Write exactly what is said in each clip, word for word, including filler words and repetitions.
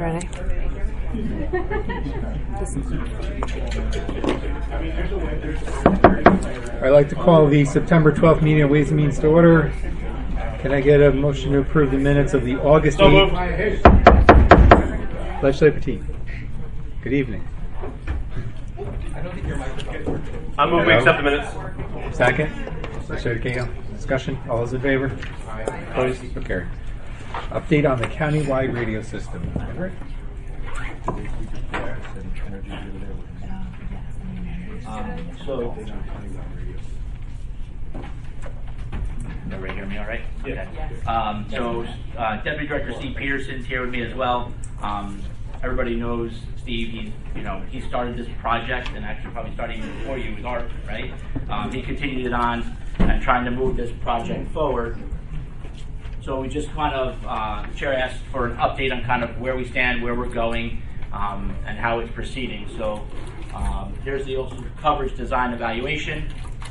Ready? I'd like to call the September twelfth meeting of Ways and Means to order. Can I get a motion to approve the minutes of the August eighth? Legislator Petit. Good evening. I move we accept the minutes. Second. Legislator Cahill. Discussion. All those in favor? Opposed? So carried. Update on the countywide radio system. Henry? Um, so, everybody hear me all right? Yeah. Okay. Um, so, uh, Deputy Director Steve Peterson's here with me as well. Um, everybody knows Steve. He's, you know, he started this project, and actually probably started even before you with Art, right? Um, he continued it on and trying to move this project forward. So we just kind of, uh, the chair asked for an update on kind of where we stand, where we're going, um, and how it's proceeding. So um, here's the also coverage design evaluation.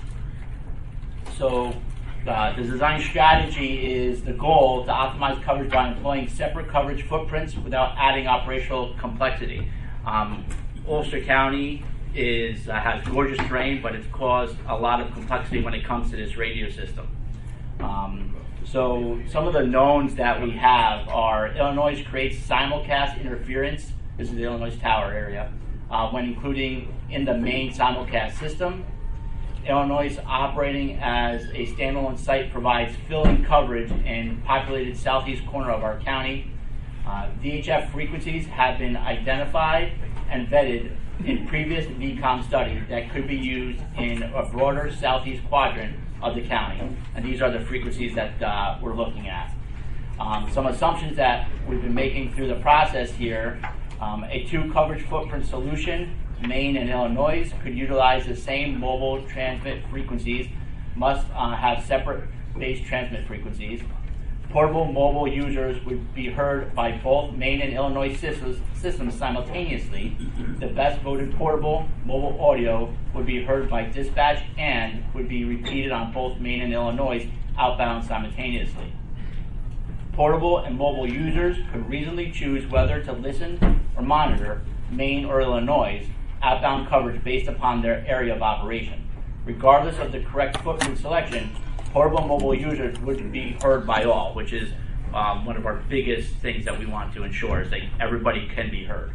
So uh, the design strategy is the goal to optimize coverage by employing separate coverage footprints without adding operational complexity. Um, Ulster County is uh, has gorgeous terrain, but it's caused a lot of complexity when it comes to this radio system. Um, So some of the knowns that we have are Illinois creates simulcast interference. This is the Illinois Tower area. Uh, when including in the main simulcast system. Illinois operating as a standalone site provides fill-in coverage in populated southeast corner of our county. Uh, D H F frequencies have been identified and vetted in previous V COM studies that could be used in a broader southeast quadrant of the county, and these are the frequencies that uh, we're looking at. Um, some assumptions that we've been making through the process here, um, a two coverage footprint solution, Maine and Illinois, could utilize the same mobile transmit frequencies, must uh, have separate base transmit frequencies. Portable mobile users would be heard by both Maine and Illinois systems, systems simultaneously. The best voted portable mobile audio would be heard by dispatch and would be repeated on both Maine and Illinois outbound simultaneously. Portable and mobile users could reasonably choose whether to listen or monitor Maine or Illinois outbound coverage based upon their area of operation. Regardless of the correct footprint selection, portable mobile users would be heard by all, which is um, one of our biggest things that we want to ensure is that everybody can be heard.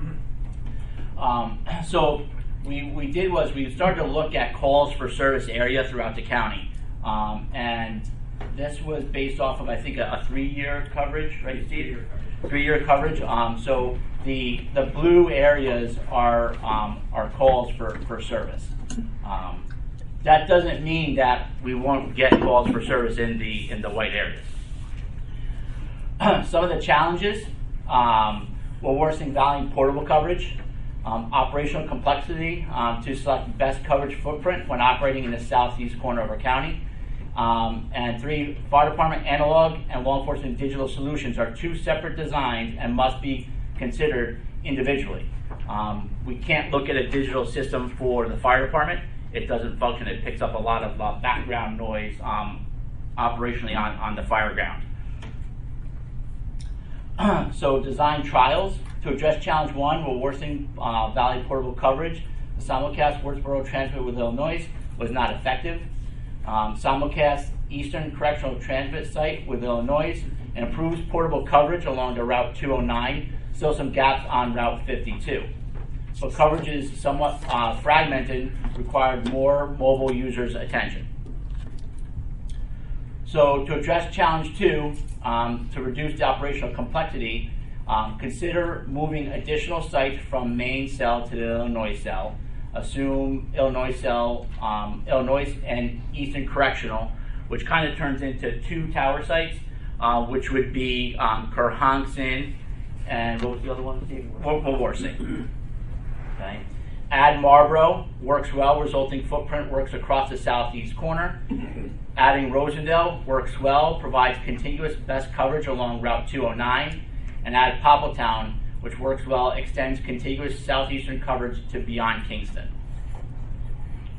Um, so we, we did was we started to look at calls for service area throughout the county. Um, and this was based off of, I think, a, a three-year coverage, right, Steve? Three-year coverage. Um, so the the blue areas are um, are calls for, for service. Um, That doesn't mean that we won't get calls for service in the in the white areas. Some of the challenges: um, we're worsening volume portable coverage, um, operational complexity um, to select best coverage footprint when operating in the southeast corner of our county, um, and three, fire department analog and law enforcement digital solutions are two separate designs and must be considered individually. Um, we can't look at a digital system for the fire department. It doesn't function. It picks up a lot of uh, background noise um, operationally on, on the fire ground. So design trials. To address challenge one, we're worsening uh, Valley portable coverage. The simulcast Wurtsboro transmit with Illinois was not effective. Um, simulcast Eastern Correctional Transmit Site with Illinois and improves portable coverage along the Route two oh nine. Still some gaps on Route fifty-two. So coverage is somewhat uh, fragmented, required more mobile users' attention. So to address challenge two, um, to reduce the operational complexity, um, consider moving additional sites from main cell to the Illinois cell. Assume Illinois cell, um, Illinois and Eastern Correctional, which kind of turns into two tower sites, uh, which would be um, Kerhonkson and what was the other one? Wawarsing. Okay. Add Marlboro, works well, resulting footprint works across the southeast corner. Adding Rosendale, works well, provides contiguous best coverage along Route two oh nine. And add Poppletown, which works well, extends contiguous southeastern coverage to beyond Kingston.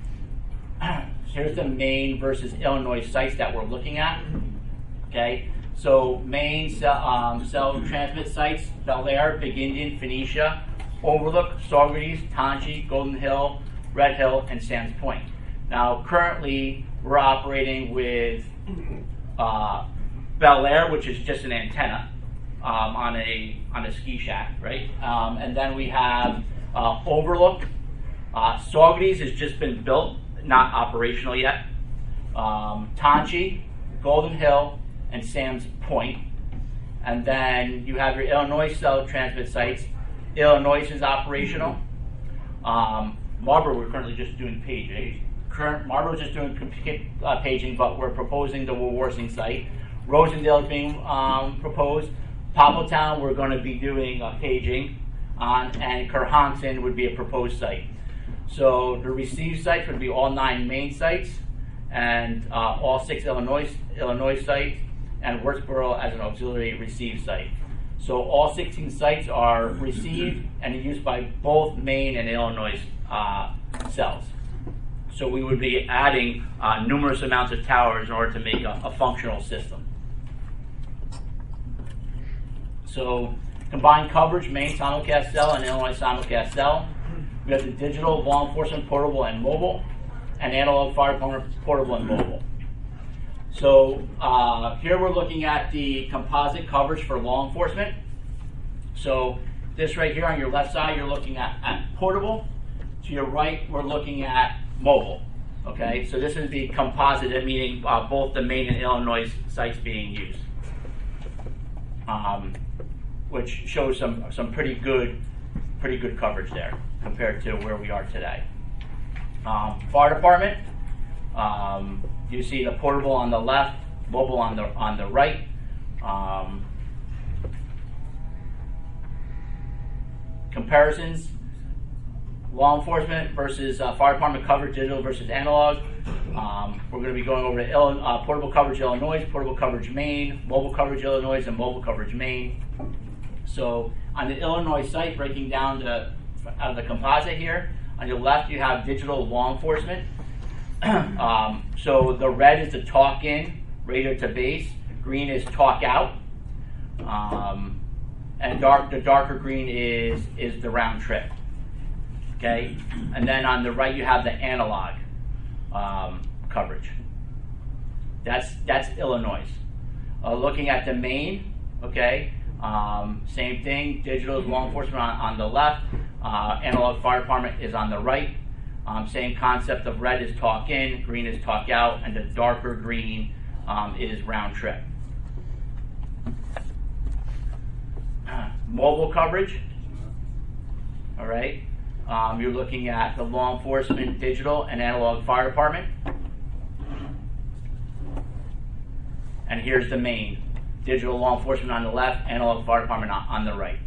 Here's the Maine versus Illinois sites that we're looking at. Okay. So main cell, um, cell transmit sites: Bel Air, Big Indian, Phoenicia, Overlook, Saugerties, Tangi, Golden Hill, Red Hill, and Sands Point. Now, currently, we're operating with uh, Bel Air, which is just an antenna um, on a on a ski shack, right? Um, and then we have uh, Overlook. Uh, Saugerties has just been built, not operational yet. Um, Tangi, Golden Hill, and Sands Point. And then you have your Illinois cell transmit sites. Illinois is operational. Um, Marlboro, we're currently just doing paging. Current Marlboro's just doing uh, paging, but we're proposing the Woolworthing site. Rosendale is being um, proposed. Poppletown, we're going to be doing uh, paging on, and Kerhonkson would be a proposed site. So the receive sites would be all nine main sites, and uh, all six Illinois Illinois sites, and Wurtsboro as an auxiliary receive site. So all sixteen sites are received and used by both Maine and Illinois uh, cells. So we would be adding uh, numerous amounts of towers in order to make a, a functional system. So combined coverage: Maine simulcast cell and Illinois simulcast cell. We have the digital, law enforcement, portable, and mobile, and analog fire department, portable, and mobile. So uh, here we're looking at the composite coverage for law enforcement. So this right here on your left side, you're looking at, at portable. To your right, we're looking at mobile. Okay, so this is the composite, meaning uh, both the Maine and Illinois sites being used, um, which shows some some pretty good pretty good coverage there compared to where we are today. Um, fire department. Um, you see the portable on the left, mobile on the on the right. Um, comparisons: law enforcement versus uh, fire department coverage, digital versus analog. Um, we're going to be going over to Ill- uh, portable coverage Illinois, portable coverage Maine, mobile coverage Illinois, and mobile coverage Maine. So on the Illinois site, breaking down the out of the composite here, on your left you have digital law enforcement. um, so the red is the talk in, radio to base. Green is talk out, um, and dark the darker green is is the round trip. Okay, and then on the right you have the analog um, coverage. That's that's Illinois. Uh, looking at the Maine, okay, um, same thing. Digital is law enforcement on, on the left. Uh, analog fire department is on the right. Um, same concept of red is talk in, green is talk out, and the darker green um, is round trip. Mobile coverage. All right. Um, you're looking at the law enforcement, digital, and analog fire department. And here's the Maine. Digital law enforcement on the left, analog fire department on, on the right.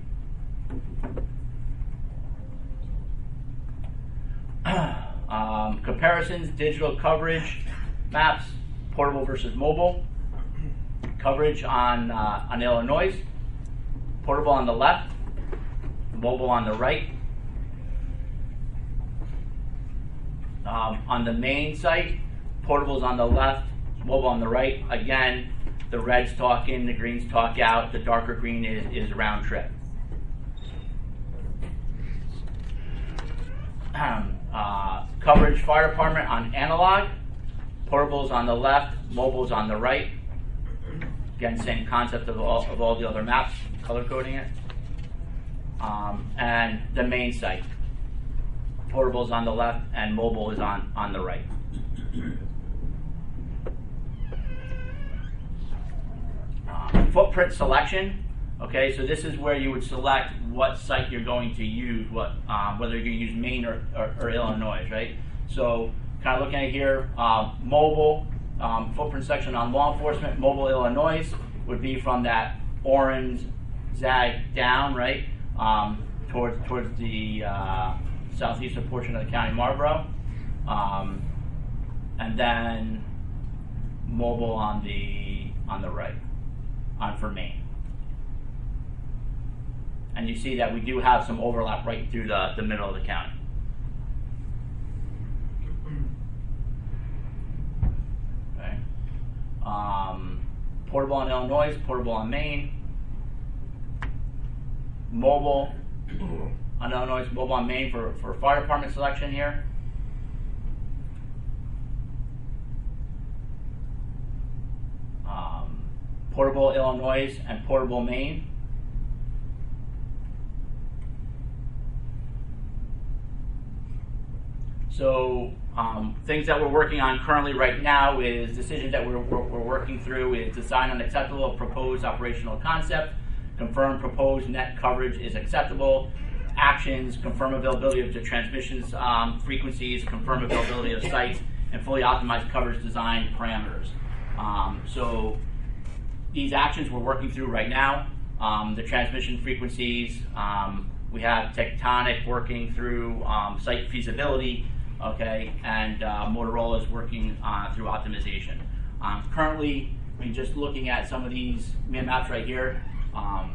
um, comparisons: digital coverage maps, portable versus mobile. Coverage on uh, on Illinois, portable on the left, mobile on the right. Um, on the main site, portables on the left, mobile on the right. Again, the red's talk in, the green's talk out. The darker green is, is round trip. uh, coverage fire department on analog, portables on the left, mobiles on the right. Again, same concept of all, of all the other maps, color coding it. Um, and the main site, portables on the left and mobile is on, on the right. Uh, footprint selection. Okay, so this is where you would select what site you're going to use, what um, whether you're going to use Maine or, or, or Illinois, right? So kind of looking at here, uh, mobile um, footprint section on law enforcement, mobile Illinois would be from that orange zag down, right, um, towards towards the uh, southeastern portion of the county Marlboro, um, and then mobile on the on the right, on for Maine. And you see that we do have some overlap right through the, the middle of the county. Okay. Um, portable on Illinois, portable on Maine, mobile on Illinois, mobile on Maine for, for fire department selection here. Um, portable Illinois and portable Maine. So um, things that we're working on currently right now is decisions that we're, we're, we're working through is design an acceptable proposed operational concept, confirm proposed net coverage is acceptable, actions, confirm availability of the transmissions um, frequencies, confirm availability of sites, and fully optimized coverage design parameters. Um, so these actions we're working through right now, um, the transmission frequencies, um, we have Tectonic working through um, site feasibility, okay, and uh, Motorola is working uh, through optimization. Um, currently, I mean, just looking at some of these maps right here, um,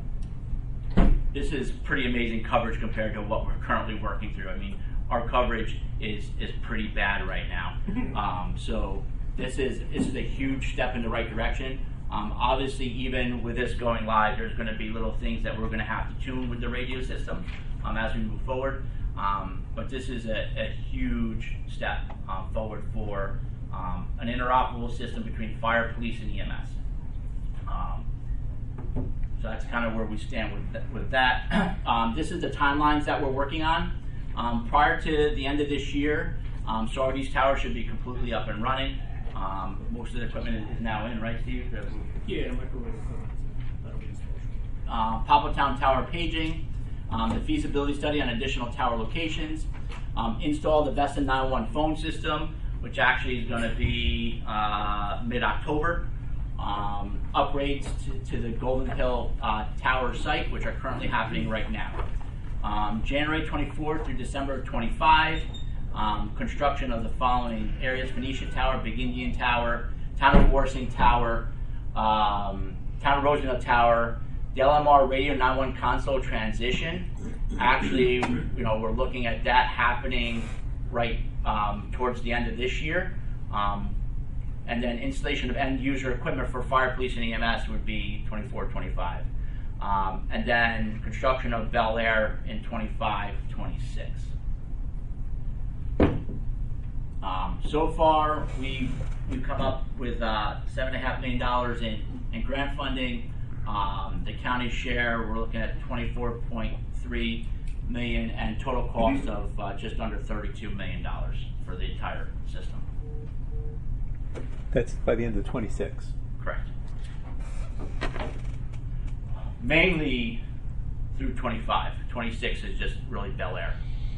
this is pretty amazing coverage compared to what we're currently working through. I mean, our coverage is is pretty bad right now. Um, so this is this is a huge step in the right direction. Um, obviously, even with this going live, there's going to be little things that we're going to have to tune with the radio system um, as we move forward. Um, but this is a, a huge step um, forward for um, an interoperable system between fire, police, and E M S. Um, so that's kind of where we stand with, th with that. um, this is the timelines that we're working on. Um, prior to the end of this year, um, Saugerties Tower should be completely up and running. Um, most of the equipment is, is now in, right, Steve? Yeah, microwave equipment. That'll be installed. Uh, Poppletown Tower paging, um, the feasibility study on additional tower locations, um, install the Vesta nine one one phone system, which actually is going to be uh, mid-October. Um, upgrades to, to the Golden Hill uh, Tower site, which are currently happening right now. Um, January twenty-fourth through December twenty-fifth, um, construction of the following areas: Phoenicia Tower, Big Indian Tower, Town of Warsing Tower, um, Town of Rosedale Tower, the L M R Radio nine one one console transition. Actually, you know, we're looking at that happening right um, towards the end of this year. Um, and then installation of end user equipment for fire, police, and E M S would be twenty-four twenty-five. Um, and then construction of Bel Air in twenty-five twenty-six. Um, so far, we've, we've come up with uh, seven point five million dollars in, in grant funding. Um, the county share, we're looking at twenty-four point three million dollars and total cost of uh, just under thirty-two million dollars for the entire system. That's by the end of twenty-six. Correct. Mainly through twenty-five. twenty-six is just really Bel Air.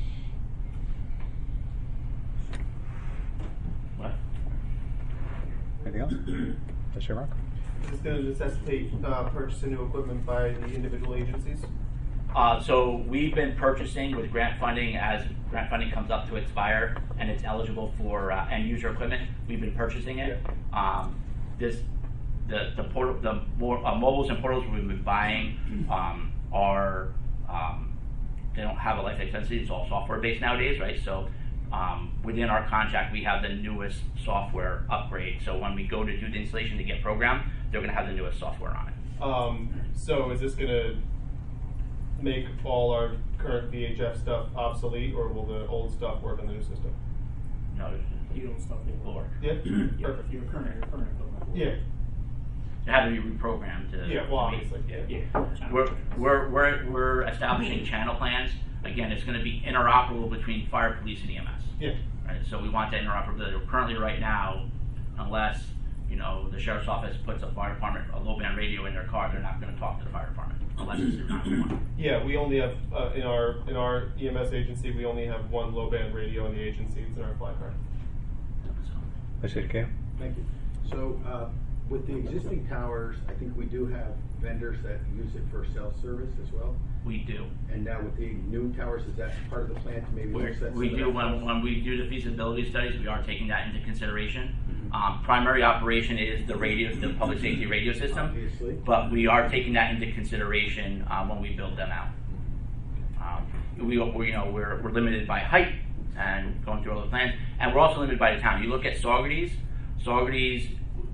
What? Anything else? Yes, Shamrock? Is this going to necessitate uh, purchasing new equipment by the individual agencies? Uh, so we've been purchasing with grant funding as grant funding comes up to expire and it's eligible for uh, end user equipment. We've been purchasing it. Um, this, the the, port, the more, uh, mobiles and portals we've been buying um, are um, they don't have a life expectancy. It's all software based nowadays, right? So um, within our contract, we have the newest software upgrade. So when we go to do the installation to get programmed, they're going to have the newest software on it. Um, so is this going to make all our current V H F stuff obsolete, or will the old stuff work on the new system? No, You don't stop it. will work. Yeah. Yeah, Perfect. your current, your current equipment. Yeah. It had to be reprogrammed to. Yeah. Well, to meet- obviously. Yeah. Yeah. We're, we're, we're, we're establishing channel plans. Again, it's going to be interoperable between fire, police, and E M S. Yeah. Right? So we want that interoperability. Currently, right now, unless you know the sheriff's office puts a fire department a low band radio in their car, they're not going to talk to the fire department unless it's a nine one one. Yeah. We only have uh, in our in our E M S agency, we only have one low band radio in the agency. It's in our fly car. Mister Cam? Thank you. So uh, with the existing towers, I think we do have vendors that use it for cell service as well. We do. And now with the new towers, is that part of the plan to maybe We're, offset we some do of that when, cost? when we do the feasibility studies, we are taking that into consideration. Mhm. Um, primary operation is the radio, the public safety radio system, Obviously. but we are taking that into consideration uh, when we build them out. Um, we, we, you know, we're, we're limited by height and going through all the plans, and we're also limited by the town. You look at Saugerties, Saugerties,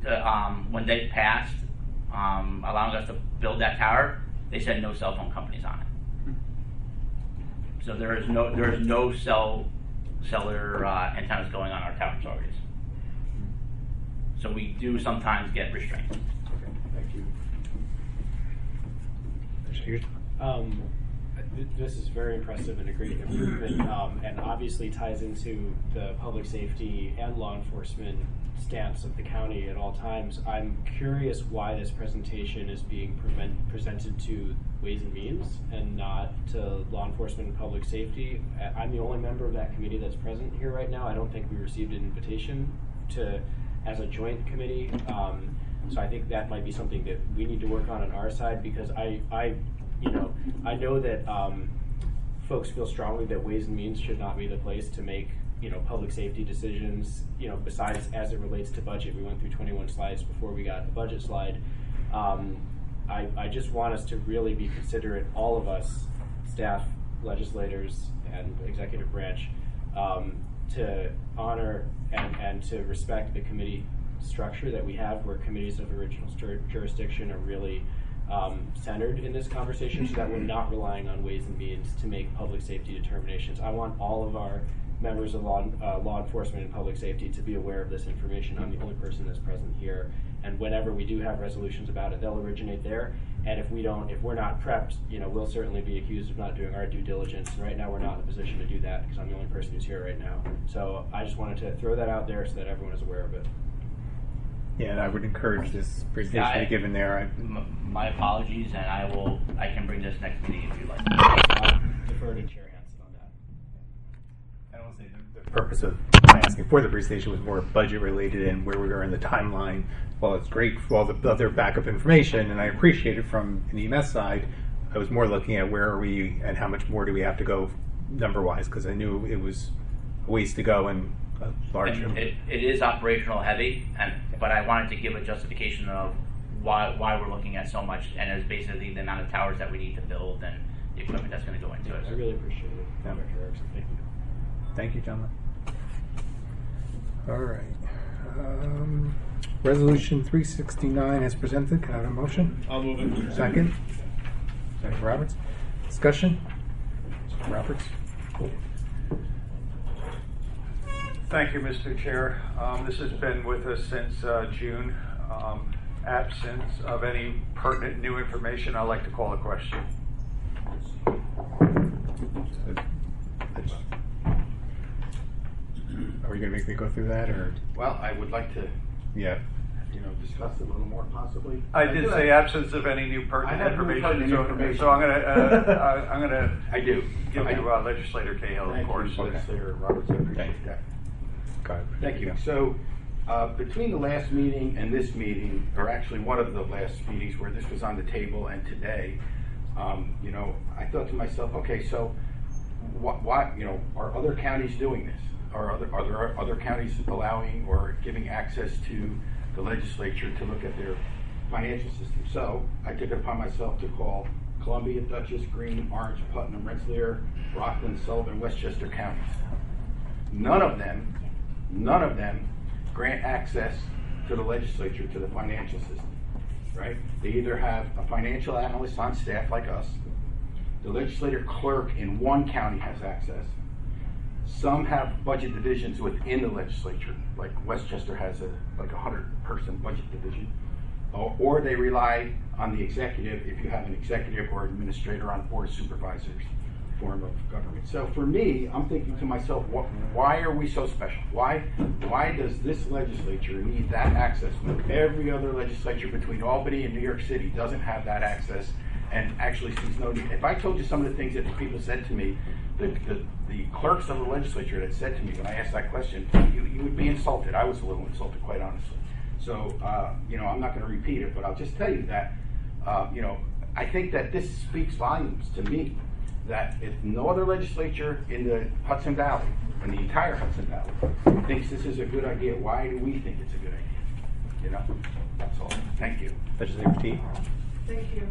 uh, um, when they passed, um, allowing us to build that tower, they said no cell phone companies on it. So there is no there is no cell cellular uh, antennas going on our tower targets. So we do sometimes get restraints. Okay, thank you. Um, th- this is very impressive and a great improvement, um, and obviously ties into the public safety and law enforcement stance of the county at all times. I'm curious why this presentation is being prevent- presented to Ways and Means and not to law enforcement and public safety. I- I'm the only member of that committee that's present here right now. I don't think we received an invitation to as a joint committee. Um, so I think that might be something that we need to work on on our side, because I, I you know, I know that um, folks feel strongly that Ways and Means should not be the place to make, you know, public safety decisions, you know, besides as it relates to budget. We went through twenty-one slides before we got a budget slide. Um, I, I just want us to really be considerate, all of us, staff, legislators, and executive branch, um, to honor and, and to respect the committee structure that we have, where committees of original jur- jurisdiction are really um, centered in this conversation, so that we're not relying on Ways and Means to make public safety determinations. I want all of our members of law, uh, law enforcement and public safety to be aware of this information. I'm the only person that's present here, and whenever we do have resolutions about it, they'll originate there. And if we don't, if we're not prepped, you know, we'll certainly be accused of not doing our due diligence. And right now, we're not in a position to do that because I'm the only person who's here right now. So I just wanted to throw that out there so that everyone is aware of it. Yeah, and I would encourage this presentation Yeah, I- to be given there. I, M- my apologies, and I will. I can bring this next meeting if you like. I'll defer to Chair Hansen on that. I don't say the, the purpose of my asking for the presentation was more budget related and where we were in the timeline. Well, it's great for all the other backup information, and I appreciate it from an E M S side. I was more looking at where are we and how much more do we have to go number wise, because I knew it was a ways to go and a large. It, it, it is operational heavy, and but I wanted to give a justification of why why we're looking at so much, and it's basically the amount of towers that we need to build and the equipment that's going to go into I it. really appreciate it. Yeah. Director Erickson. Thank you. Thank you, gentlemen. All right. Um, resolution three sixty-nine as presented. Can I have a motion? I'll move it. Second. Second, Roberts. Discussion? Roberts. Thank you, Mister Chair. Um, this has been with us since uh, June. Um, absence of any pertinent new information, I'd like to call a question. Are we going to make me go through that, or Well, I would like to, yeah? you know, discuss it a little more possibly. I did do say have- absence of any new I pertinent have new information, pertinent so, information. so I'm going to uh, I'm going to I do. give I do. you uh, Legislator Cahill, of Thank course. you, Legislator Roberts. I appreciate Thank you. that. Go ahead. Thank you. Yeah. So, uh, between the last meeting and this meeting, or actually one of the last meetings where this was on the table and today, um, you know, I thought to myself, okay, so what, what, you know, are other counties doing this? Are other, are there other counties allowing or giving access to the legislature to look at their financial system? So, I took it upon myself to call Columbia, Dutchess, Greene, Orange, Putnam, Rensselaer, Rockland, Sullivan, Westchester counties. None of them, none of them grant access to the legislature, to the financial system, right? They either have a financial analyst on staff like us, the legislator clerk in one county has access, some have budget divisions within the legislature, like Westchester has a like a hundred person budget division, or, or they rely on the executive if you have an executive or administrator on board of supervisors form of government. So for me, I'm thinking to myself, what, why are we so special? Why why does this legislature need that access when every other legislature between Albany and New York City doesn't have that access and actually sees no need? If I told you some of the things that the people said to me, the, the, the clerks of the legislature that said to me when I asked that question, you, you would be insulted. I was a little insulted, quite honestly. So, uh, you know, I'm not going to repeat it, but I'll just tell you that, uh, you know, I think that this speaks volumes to me, that if no other legislature in the Hudson Valley, in the entire Hudson Valley, thinks this is a good idea, why do we think it's a good idea? You know, that's all. Thank you. Legislator T. Thank you.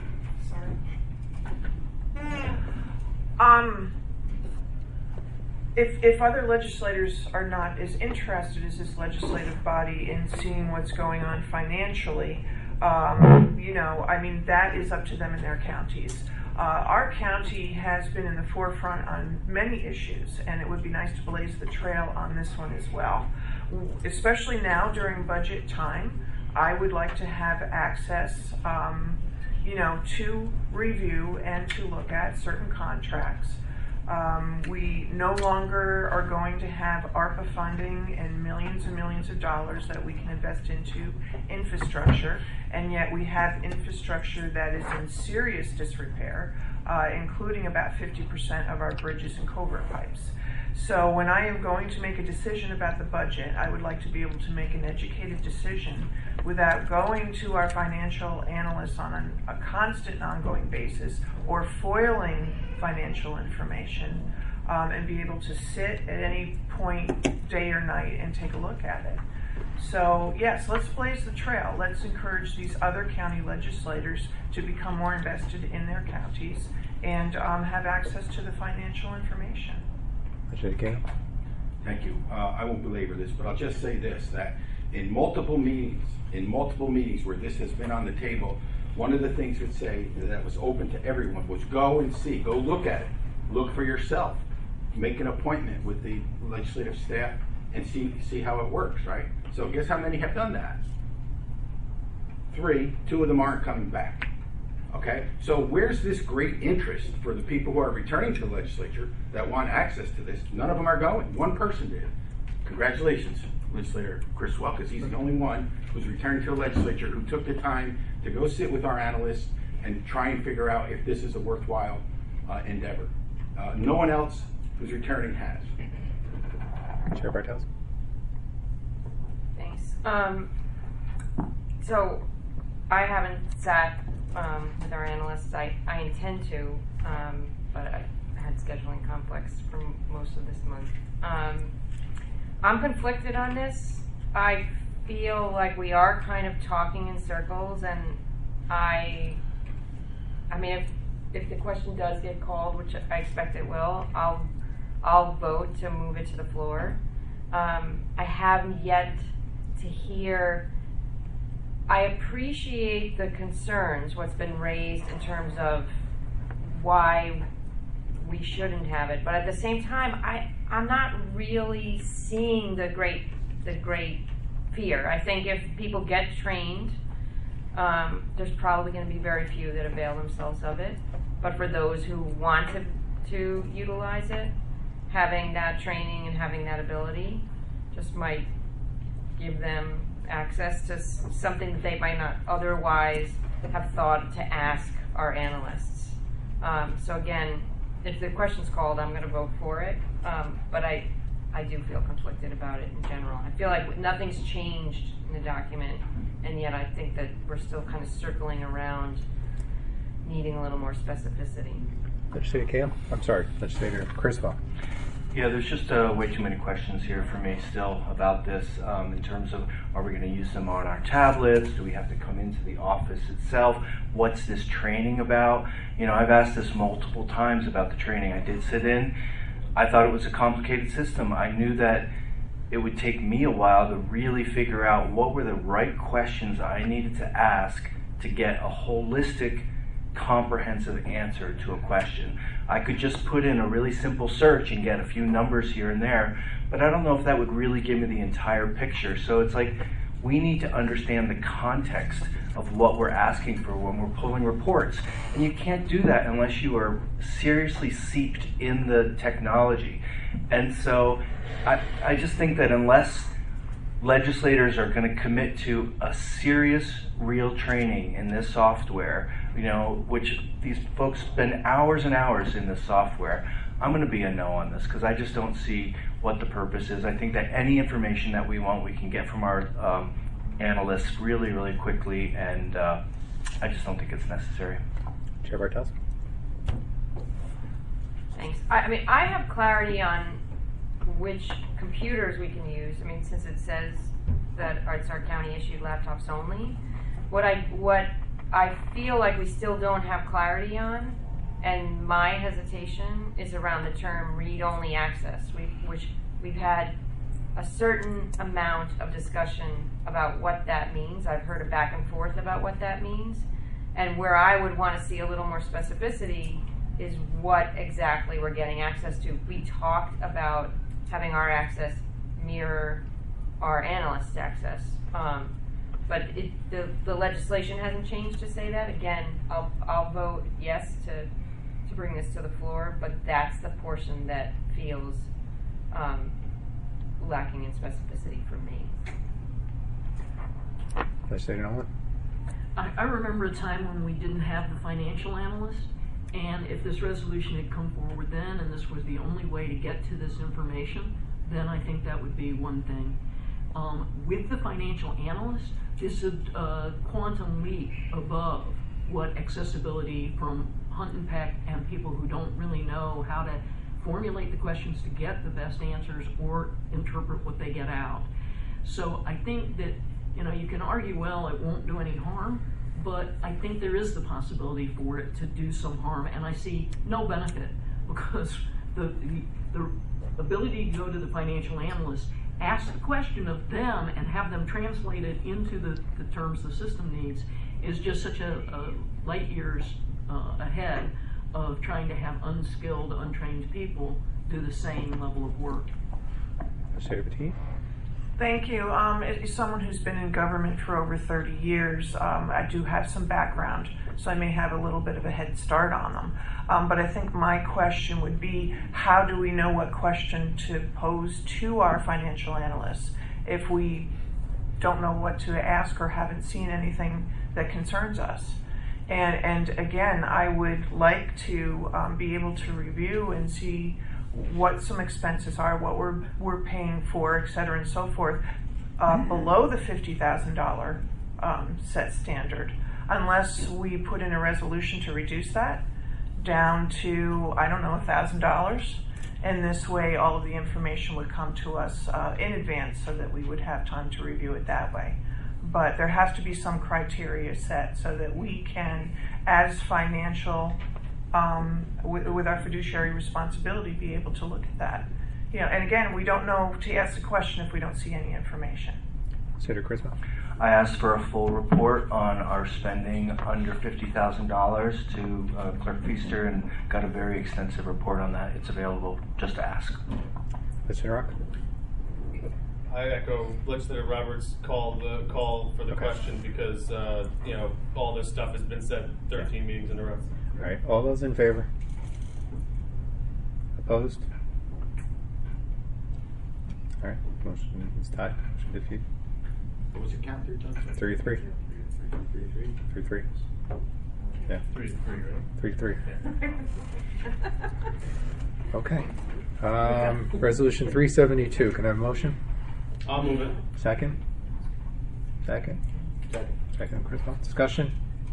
Sorry. Um, if, if other legislators are not as interested as this legislative body in seeing what's going on financially, um, you know, I mean, that is up to them in their counties. Uh, our county has been in the forefront on many issues, and it would be nice to blaze the trail on this one as well. Especially now during budget time, I would like to have access, um, you know, to review and to look at certain contracts. Um, we no longer are going to have ARPA funding and millions and millions of dollars that we can invest into infrastructure, and yet we have infrastructure that is in serious disrepair, uh, including about fifty percent of our bridges and culvert pipes. So when I am going to make a decision about the budget, I would like to be able to make an educated decision without going to our financial analysts on an, a constant and ongoing basis or foiling financial information, um, and be able to sit at any point, day or night, and take a look at it. So yes, let's blaze the trail. Let's encourage these other county legislators to become more invested in their counties and um, have access to the financial information. Thank you. Uh, I won't belabor this, but I'll just say this, that in multiple meetings, in multiple meetings where this has been on the table, one of the things would say that was open to everyone was go and see, go look at it, look for yourself, make an appointment with the legislative staff and see see how it works, right? So guess how many have done that? Three, two of them aren't coming back. Okay, so where's this great interest for the people who are returning to the legislature that want access to this? None of them are going. One person did. Congratulations, legislator Chris Well, because he's the only one who's returning to the legislature who took the time to go sit with our analysts and try and figure out if this is a worthwhile uh, endeavor. Uh, no one else who's returning has. Chair Bartels. Thanks. Um, so I haven't sat Um, with our analysts. I, I intend to, um, but I had scheduling conflicts for m- most of this month. Um, I'm conflicted on this. I feel like we are kind of talking in circles, and I, I mean, if if the question does get called, which I expect it will, I'll I'll vote to move it to the floor. Um, I haven't yet to hear. I appreciate the concerns, what's been raised in terms of why we shouldn't have it, but at the same time, I, I'm not really seeing the great the great fear. I think if people get trained, um, there's probably going to be very few that avail themselves of it. But for those who want to, to utilize it, having that training and having that ability just might give them access to s- something that they might not otherwise have thought to ask our analysts. Um, so again, if the question's called, I'm going to vote for it. Um, but I, I do feel conflicted about it in general. I feel like nothing's changed in the document, and yet I think that we're still kind of circling around needing a little more specificity. Legislator Kale. I'm sorry, Legislator Criswell. Yeah, there's just uh, way too many questions here for me still about this um, in terms of, are we going to use them on our tablets? Do we have to come into the office itself? What's this training about? You know, I've asked this multiple times about the training I did sit in. I thought it was a complicated system. I knew that it would take me a while to really figure out what were the right questions I needed to ask to get a holistic, comprehensive answer to a question. I could just put in a really simple search and get a few numbers here and there, but I don't know if that would really give me the entire picture. So it's like we need to understand the context of what we're asking for when we're pulling reports. And you can't do that unless you are seriously seeped in the technology. And so I, I just think that unless legislators are going to commit to a serious, real training in this software, you know, which these folks spend hours and hours in this software, I'm going to be a no on this because I just don't see what the purpose is. I think that any information that we want, we can get from our um, analysts really, really quickly, and uh, I just don't think it's necessary. Chair Bartels. Thanks. I, I mean, I have clarity on which computers we can use. I mean, since it says that it's our county issued laptops only, what I what I feel like we still don't have clarity on and my hesitation is around the term read-only access, we, which we've had a certain amount of discussion about what that means. I've heard a back and forth about what that means. And where I would want to see a little more specificity is what exactly we're getting access to. We talked about having our access mirror our analysts' access. Um, but it, the, the legislation hasn't changed to say that. Again, I'll, I'll vote yes to, to bring this to the floor, but that's the portion that feels um, lacking in specificity for me. Legislator Nolan? I, I remember a time when we didn't have the financial analyst, and if this resolution had come forward then and this was the only way to get to this information, then I think that would be one thing. Um, with the financial analyst, this is a quantum leap above what accessibility from hunt and peck and people who don't really know how to formulate the questions to get the best answers or interpret what they get out. So I think that, you know, you can argue, well, it won't do any harm, but I think there is the possibility for it to do some harm, and I see no benefit, because the, the, the ability to go to the financial analyst, ask the question of them and have them translate it into the, the terms the system needs is just such a, a light years uh, ahead of trying to have unskilled, untrained people do the same level of work. Legislator Petit? Thank you. Um, as someone who's been in government for over thirty years, um, I do have some background, so I may have a little bit of a head start on them. Um, but I think my question would be, how do we know what question to pose to our financial analysts if we don't know what to ask or haven't seen anything that concerns us? And, and again, I would like to um, be able to review and see what some expenses are, what we're we're paying for, et cetera, and so forth, uh, below the fifty thousand dollar um, set standard, unless we put in a resolution to reduce that down to, I don't know, a thousand dollars. And this way, all of the information would come to us uh, in advance, so that we would have time to review it that way. But there has to be some criteria set so that we can, as financial. Um, with, with our fiduciary responsibility, be able to look at that. You know, and again, we don't know to ask the question if we don't see any information. Senator Criswell? I asked for a full report on our spending under fifty thousand dollars to uh, Clerk Feaster and got a very extensive report on that. It's available, just to ask. Legislator Rock? I echo Legislator Roberts' call the call for the Okay. question, because uh, you know, all this stuff has been said thirteen meetings in a row. All right, all those in favor? Opposed? All right, motion is tied. Motion defeated. What was your count there, John? Three to three. Three, three. Three to three. Yeah. Three to three, right? Three to three. Okay. Um, resolution three seventy-two. Can I have a motion? I'll move it. Second? Second? Second. Second, Criswell. Discussion?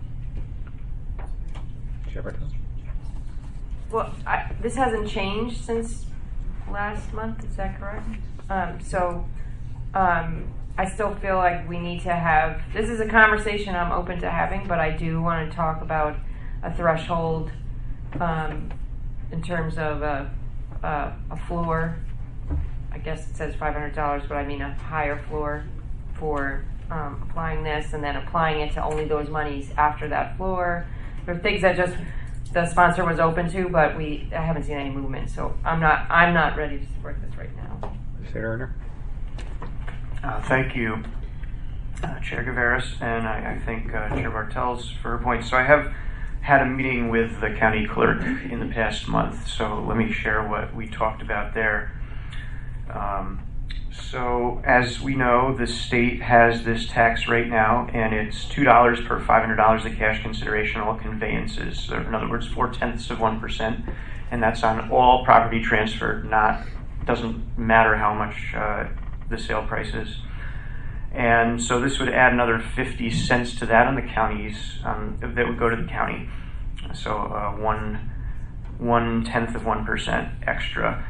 Chair Bartos? Well, I, this hasn't changed since last month, is that correct? Um, so um, I still feel like we need to have, this is a conversation I'm open to having, but I do want to talk about a threshold um, in terms of a, a, a floor. I guess it says five hundred dollars, but I mean a higher floor for um, applying this, and then applying it to only those monies after that floor. There are things that just the sponsor was open to, but we I haven't seen any movement, so I'm not I'm not ready to support this right now. Senator Erner? Uh, thank you, uh, Chair Gaveras, and I, I thank uh, Chair Bartels for her points. So I have had a meeting with the county clerk in the past month, so let me share what we talked about there. Um, so as we know, the state has this tax rate now, and it's two dollars per five hundred dollars of cash consideration, all conveyances. So in other words, four-tenths of one percent, and that's on all property transferred, not, doesn't matter how much uh, the sale price is. And so this would add another fifty cents to that on the counties, um, that would go to the county. So uh, one, one-tenth of one percent extra.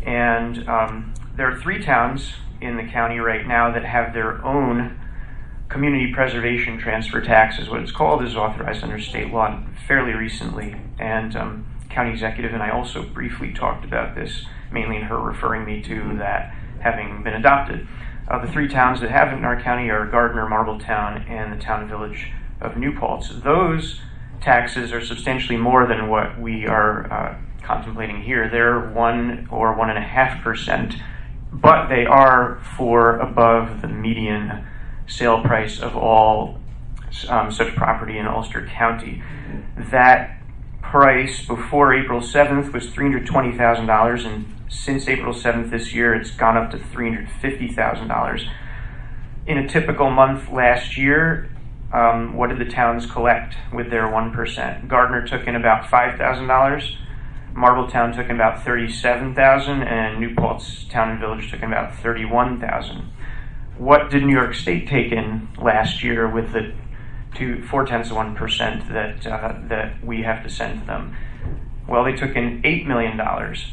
And um, there are three towns in the county right now that have their own community preservation transfer tax is what it's called, is authorized under state law fairly recently. And um, county executive and I also briefly talked about this, mainly in her referring me to that having been adopted. Uh, the three towns that have it in our county are Gardner, Marbletown, and the town and village of New Paltz. Those taxes are substantially more than what we are uh, contemplating here. They're one or one and a half percent, but they are for above the median sale price of all um, such property in Ulster County. That price before April seventh was three hundred twenty thousand dollars, and since April seventh this year, it's gone up to three hundred fifty thousand dollars. In a typical month last year, um, what did the towns collect with their one percent? Gardner took in about five thousand dollars, Marbletown took in about thirty-seven thousand dollars, and New Paltz Town and Village took in about thirty-one thousand dollars. What did New York State take in last year with the two, four-tenths of one percent that, uh, that we have to send to them? Well, they took in eight million dollars.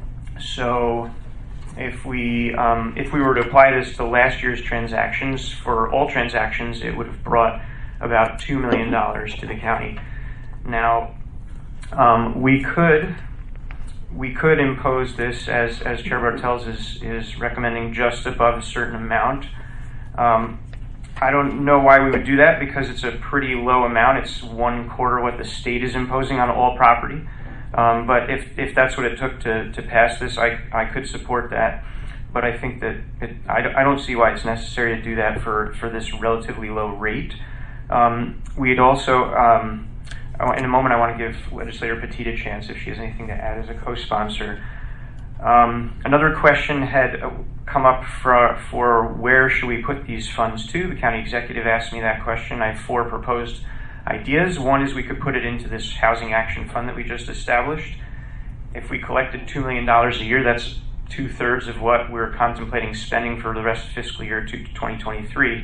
So if we um, if we were to apply this to last year's transactions, for all transactions, it would have brought about two million dollars to the county. Now, um, we could we could impose this, as as Chair Bartels is is recommending, just above a certain amount. Um, I don't know why we would do that, because it's a pretty low amount. It's one quarter what the state is imposing on all property. Um, but if, if that's what it took to, to pass this, I, I could support that. But I think that it, I, I don't see why it's necessary to do that for, for this relatively low rate. Um, we'd also, um, in a moment, I want to give Legislator Petit a chance if she has anything to add as a co-sponsor. Um, another question had come up for, for where should we put these funds to. The county executive asked me that question. I have four proposed ideas. One is we could put it into this housing action fund that we just established. If we collected two million dollars a year, that's two-thirds of what we're contemplating spending for the rest of fiscal year twenty twenty-three.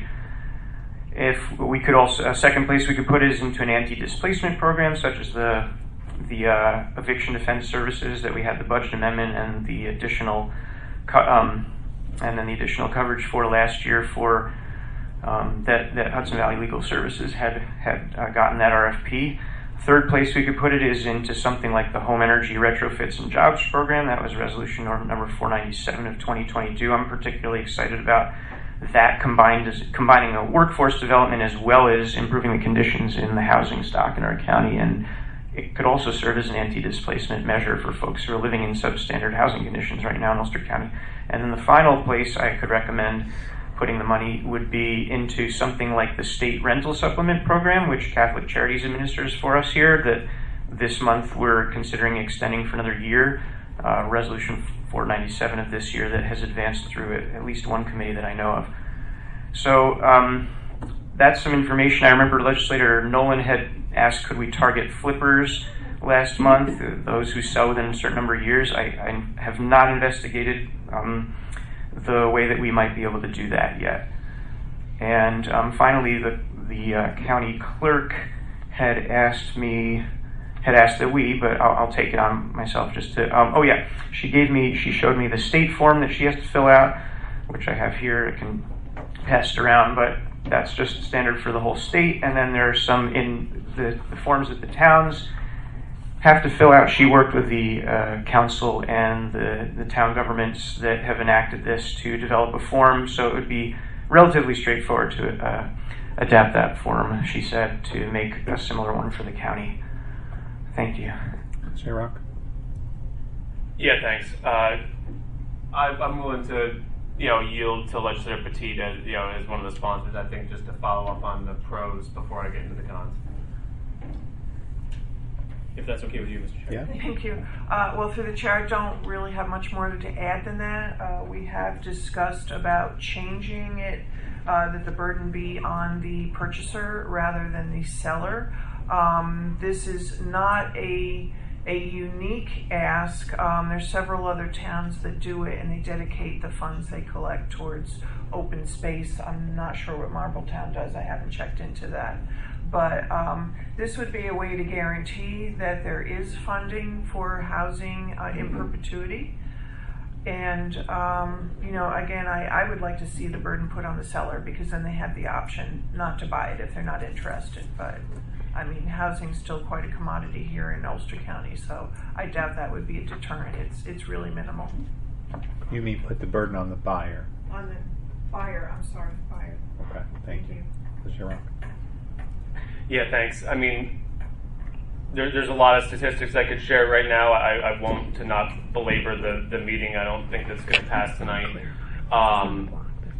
If we could also, a second place we could put it is into an anti-displacement program, such as the the uh, eviction defense services that we had the budget amendment and the additional co- um, and then the additional coverage for last year for Um, that, that Hudson Valley Legal Services had had uh, gotten that R F P. Third place we could put it is into something like the Home Energy Retrofits and Jobs Program. That was resolution number four ninety-seven of twenty twenty-two. I'm particularly excited about that, combined as, combining a workforce development as well as improving the conditions in the housing stock in our county. And it could also serve as an anti-displacement measure for folks who are living in substandard housing conditions right now in Ulster County. And then the final place I could recommend putting the money would be into something like the state rental supplement program, which Catholic Charities administers for us here, that this month we're considering extending for another year. Uh, resolution four ninety-seven of this year that has advanced through at least one committee that I know of. So um, that's some information. I remember Legislator Nolan had asked, could we target flippers last month, those who sell within a certain number of years. I, I have not investigated um, the way that we might be able to do that yet. And um, finally, the the uh, county clerk had asked me, had asked that we, but I'll, I'll take it on myself just to, um, oh yeah, she gave me, she showed me the state form that she has to fill out, which I have here. I can pass it around, but that's just standard for the whole state. And then there are some in the, the forms that the towns have to fill out. She worked with the uh, council and the, the town governments that have enacted this to develop a form, so it would be relatively straightforward to uh, adapt that form, she said, to make a similar one for the county. Thank you. Chair Rock? Yeah, thanks. Uh, I, I'm willing to, you know, yield to Legislator Petit as, you know, as one of the sponsors, I think, just to follow up on the pros before I get into the cons. If that's okay with you, Mister Chair. Yeah. Thank you. Uh, well, through the chair, I don't really have much more to add than that. Uh, we have discussed about changing it, uh, that the burden be on the purchaser rather than the seller. Um, this is not a a unique ask. Um, there's several other towns that do it, and they dedicate the funds they collect towards open space. I'm not sure what Marbletown does. I haven't checked into that. But um, this would be a way to guarantee that there is funding for housing uh, in perpetuity. And, um, you know, again, I, I would like to see the burden put on the seller, because then they have the option not to buy it if they're not interested. But, I mean, housing's still quite a commodity here in Ulster County, so I doubt that would be a deterrent. It's, it's really minimal. You mean put the burden on the buyer? On the buyer, I'm sorry, buyer. Okay, thank, you. Mister Rock. Yeah, thanks. I mean, there, there's a lot of statistics I could share right now. I, I won't, to not belabor the, the meeting. I don't think that's going to pass tonight. Um,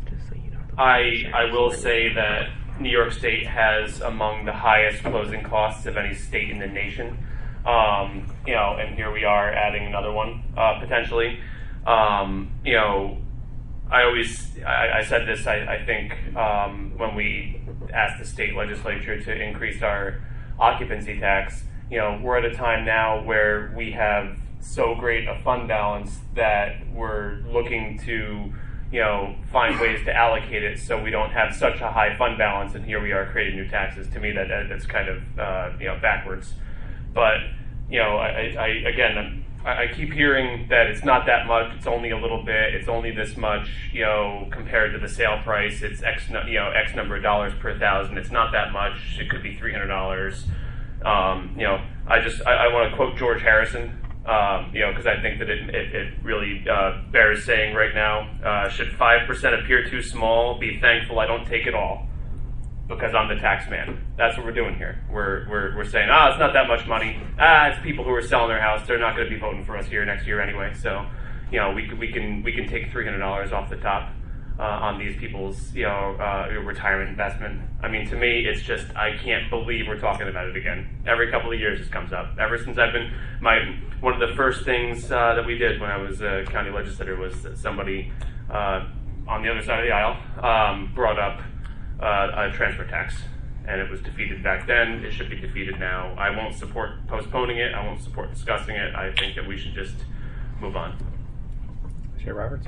I I will say that New York State has among the highest closing costs of any state in the nation. Um, you know, and here we are adding another one uh, potentially. Um, you know, I always I, I said this. I, I think um, when we asked the state legislature to increase our occupancy tax, you know, we're at a time now where we have so great a fund balance that we're looking to, you know, find ways to allocate it so we don't have such a high fund balance, and here we are creating new taxes. To me, that, that that's kind of uh, you know backwards. But you know, I, I again, I, I keep hearing that it's not that much. It's only a little bit. It's only this much. You know, compared to the sale price, it's X you know X number of dollars per thousand. It's not that much. It could be three hundred dollars. Um, you know, I just I, I want to quote George Harrison. Um, you know, because I think that it, it, it really uh, bears saying right now. Uh, should five percent appear too small, be thankful I don't take it all, because I'm the tax man. That's what we're doing here. We're we're we're saying, ah, it's not that much money. Ah, it's people who are selling their house. They're not going to be voting for us here next year anyway. So, you know, we we can we can take three hundred dollars off the top uh, on these people's you know uh, retirement investment. I mean, to me, it's just I can't believe we're talking about it again. Every couple of years, this comes up. Ever since I've been my one of the first things uh, that we did when I was a county legislator was that somebody uh, on the other side of the aisle um, brought up uh, a transfer tax, and it was defeated back then. It should be defeated now. I won't support postponing it. I won't support discussing it. I think that we should just move on. Chair Roberts.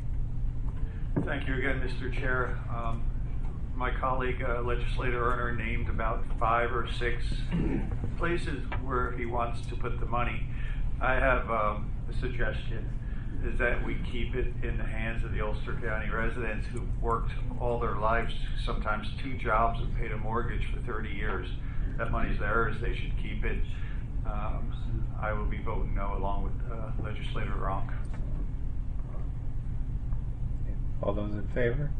Thank you again, Mister Chair. Um, my colleague, uh, Legislator Erner, named about five or six places where he wants to put the money. I have um, a suggestion, is that we keep it in the hands of the Ulster County residents who've worked all their lives, sometimes two jobs, and paid a mortgage for thirty years. That money's theirs. They should keep it. Um, I will be voting no along with uh, Legislator Ronk. All those in favor?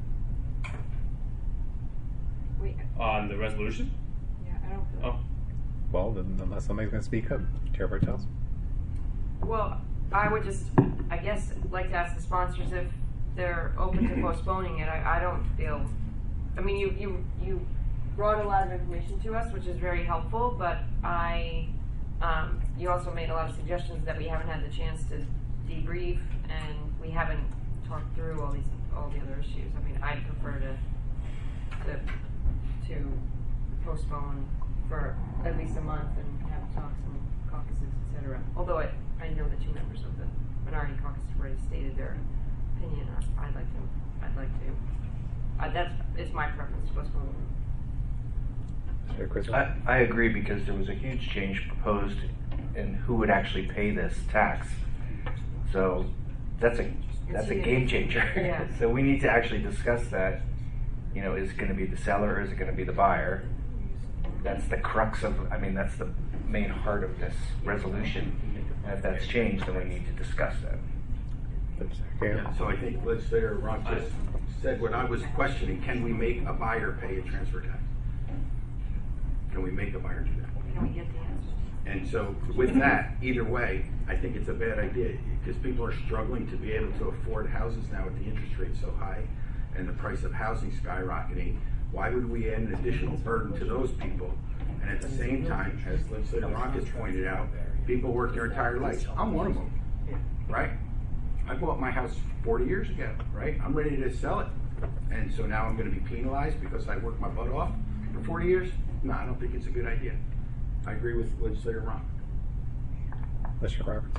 Wait, On the resolution? yeah, I don't feel. Oh. Well, then, unless somebody's going to speak up. Chair Bartels. Well, I would just, I guess, like to ask the sponsors if they're open to postponing it. I, I don't feel, I mean, you, you, you brought a lot of information to us, which is very helpful, but I, um, you also made a lot of suggestions that we haven't had the chance to debrief, and we haven't talked through all these, all the other issues. I mean, I'd prefer to, to, to postpone for at least a month and have talks and caucuses, et cetera. Although I, I know the two members of the minority caucus have already stated their opinion. I'd like to. I'd like to. Uh, that's it's my preference to postpone. I, I agree, because there was a huge change proposed in who would actually pay this tax. So that's a that's a game changer. Yeah. So we need to actually discuss that. You know, is it going to be the seller or is it going to be the buyer? That's the crux of. I mean, that's the main heart of this resolution. And if that's changed, then we need to discuss that. Yeah, so I think Legislator Ronk just said what I was questioning. Can we make a buyer pay a transfer tax? Can we make a buyer do that? Can we get the answer? And so with that, either way, I think it's a bad idea, because people are struggling to be able to afford houses now with the interest rate so high and the price of housing skyrocketing. Why would we add an additional burden to those people? And at the same time, as Legislator Ronk has pointed out, people work their entire lives. I'm one of them, right? I bought my house forty years ago, right? I'm ready to sell it. And so now I'm going to be penalized because I worked my butt off for forty years? No, I don't think it's a good idea. I agree with Legislator Ronk. Mister Roberts.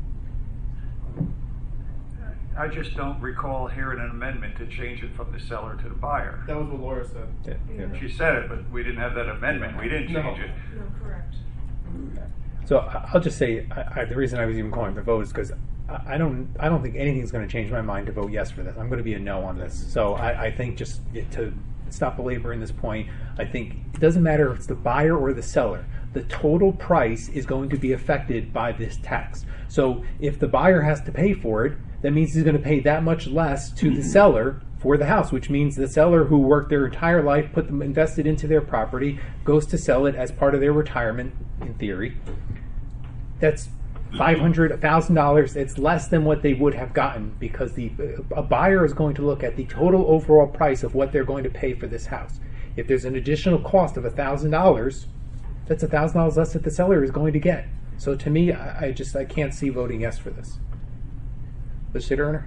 I just don't recall hearing an amendment to change it from the seller to the buyer. That was what Laura said. Yeah, yeah. She said it, but we didn't have that amendment. We didn't No. change it. No, correct. So I- I'll just say, I, I, the reason I was even calling the vote is because I I don't. I don't think anything's going to change my mind to vote yes for this. I'm going to be a no on this. So I, I think just to stop belaboring this point, I think it doesn't matter if it's the buyer or the seller. The total price is going to be affected by this tax. So if the buyer has to pay for it, that means he's going to pay that much less to the seller for the house, which means the seller who worked their entire life, put them invested into their property, goes to sell it as part of their retirement, in theory. That's five hundred dollars, one thousand dollars. It's less than what they would have gotten because the a buyer is going to look at the total overall price of what they're going to pay for this house. If there's an additional cost of one thousand dollars, that's one thousand dollars less that the seller is going to get. So to me, I, I just I can't see voting yes for this. Legislator Erner?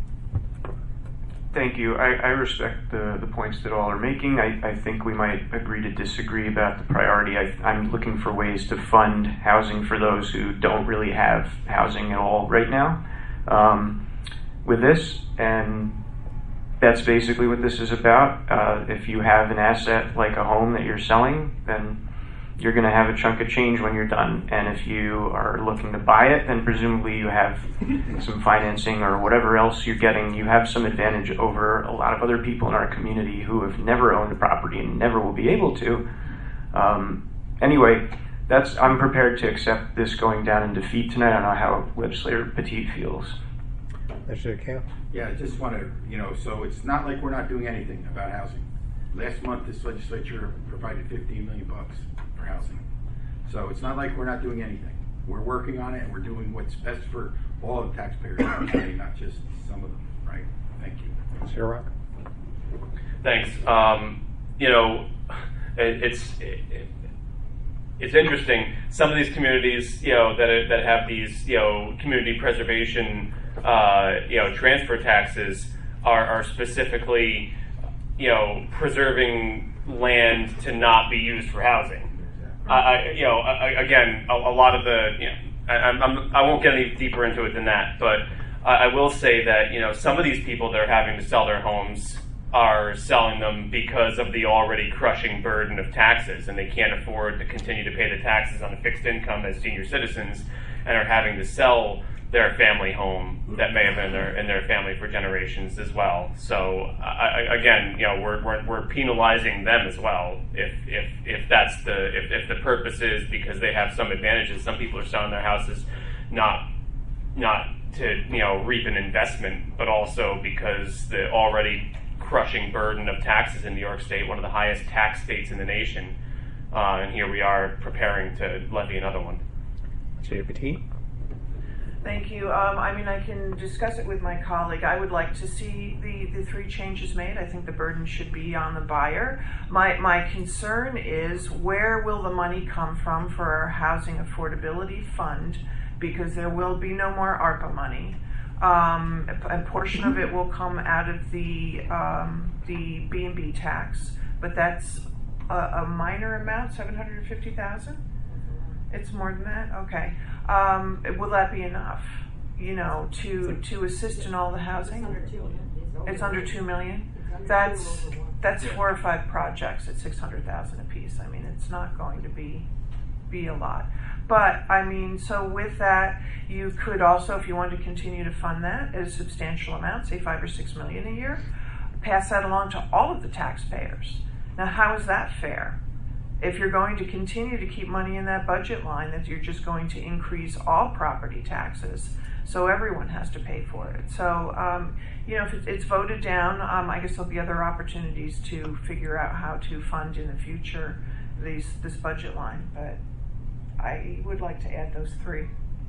Thank you. I, I respect the, the points that all are making. I, I think we might agree to disagree about the priority. I, I'm looking for ways to fund housing for those who don't really have housing at all right now um, with this, and that's basically what this is about. Uh, if you have an asset like a home that you're selling, then you're going to have a chunk of change when you're done. And if you are looking to buy it, then presumably you have some financing or whatever else you're getting. You have some advantage over a lot of other people in our community who have never owned a property and never will be able to. Um, anyway, that's I'm prepared to accept this going down in defeat tonight. I don't know how Legislator Petit feels. Legislator Kale? Yeah, I just want to, you know, so it's not like we're not doing anything about housing. Last month, this legislature provided fifteen million bucks for housing. So it's not like we're not doing anything. We're working on it, and we're doing what's best for all the taxpayers, not just some of them, right? Thank you. Sure, Rock. Thanks. Um, you know, it, it's it, it's interesting. Some of these communities, you know, that are, that have these, you know, community preservation, uh, you know, transfer taxes are, are specifically, you know, preserving land to not be used for housing. I, I you know, I, again, a, a lot of the, you know, I, I'm, I won't get any deeper into it than that, but I, I will say that, you know, some of these people that are having to sell their homes are selling them because of the already crushing burden of taxes, and they can't afford to continue to pay the taxes on a fixed income as senior citizens, and are having to sell their family home that may have been their, in their family for generations as well. So I, again, you know, we're, we're we're penalizing them as well. If if if that's the if, if the purpose is because they have some advantages. Some people are selling their houses not not to, you know, reap an investment, but also because the already crushing burden of taxes in New York State, one of the highest tax states in the nation, uh, and here we are preparing to levy another one. Legislator Petit? Thank you. Um, I mean, I can discuss it with my colleague. I would like to see the, the three changes made. I think the burden should be on the buyer. My, my concern is, where will the money come from for our housing affordability fund? Because there will be no more ARPA money. Um, a, a portion of it will come out of the um, the B and B tax, but that's a, a minor amount, seven hundred fifty thousand dollars? It's more than that? Okay. Um, will that be enough, you know, to, to assist in all the housing? It's under two million. That's that's four or five projects at six hundred thousand apiece. I mean, it's not going to be be a lot. But I mean, so with that, you could also, if you wanted to continue to fund that at a substantial amount, say five or six million a year, pass that along to all of the taxpayers. Now, how is that fair? If you're going to continue to keep money in that budget line, that you're just going to increase all property taxes, so everyone has to pay for it. So, um, you know, if it's, it's voted down, um, I guess there'll be other opportunities to figure out how to fund in the future these this budget line. But I would like to add those three.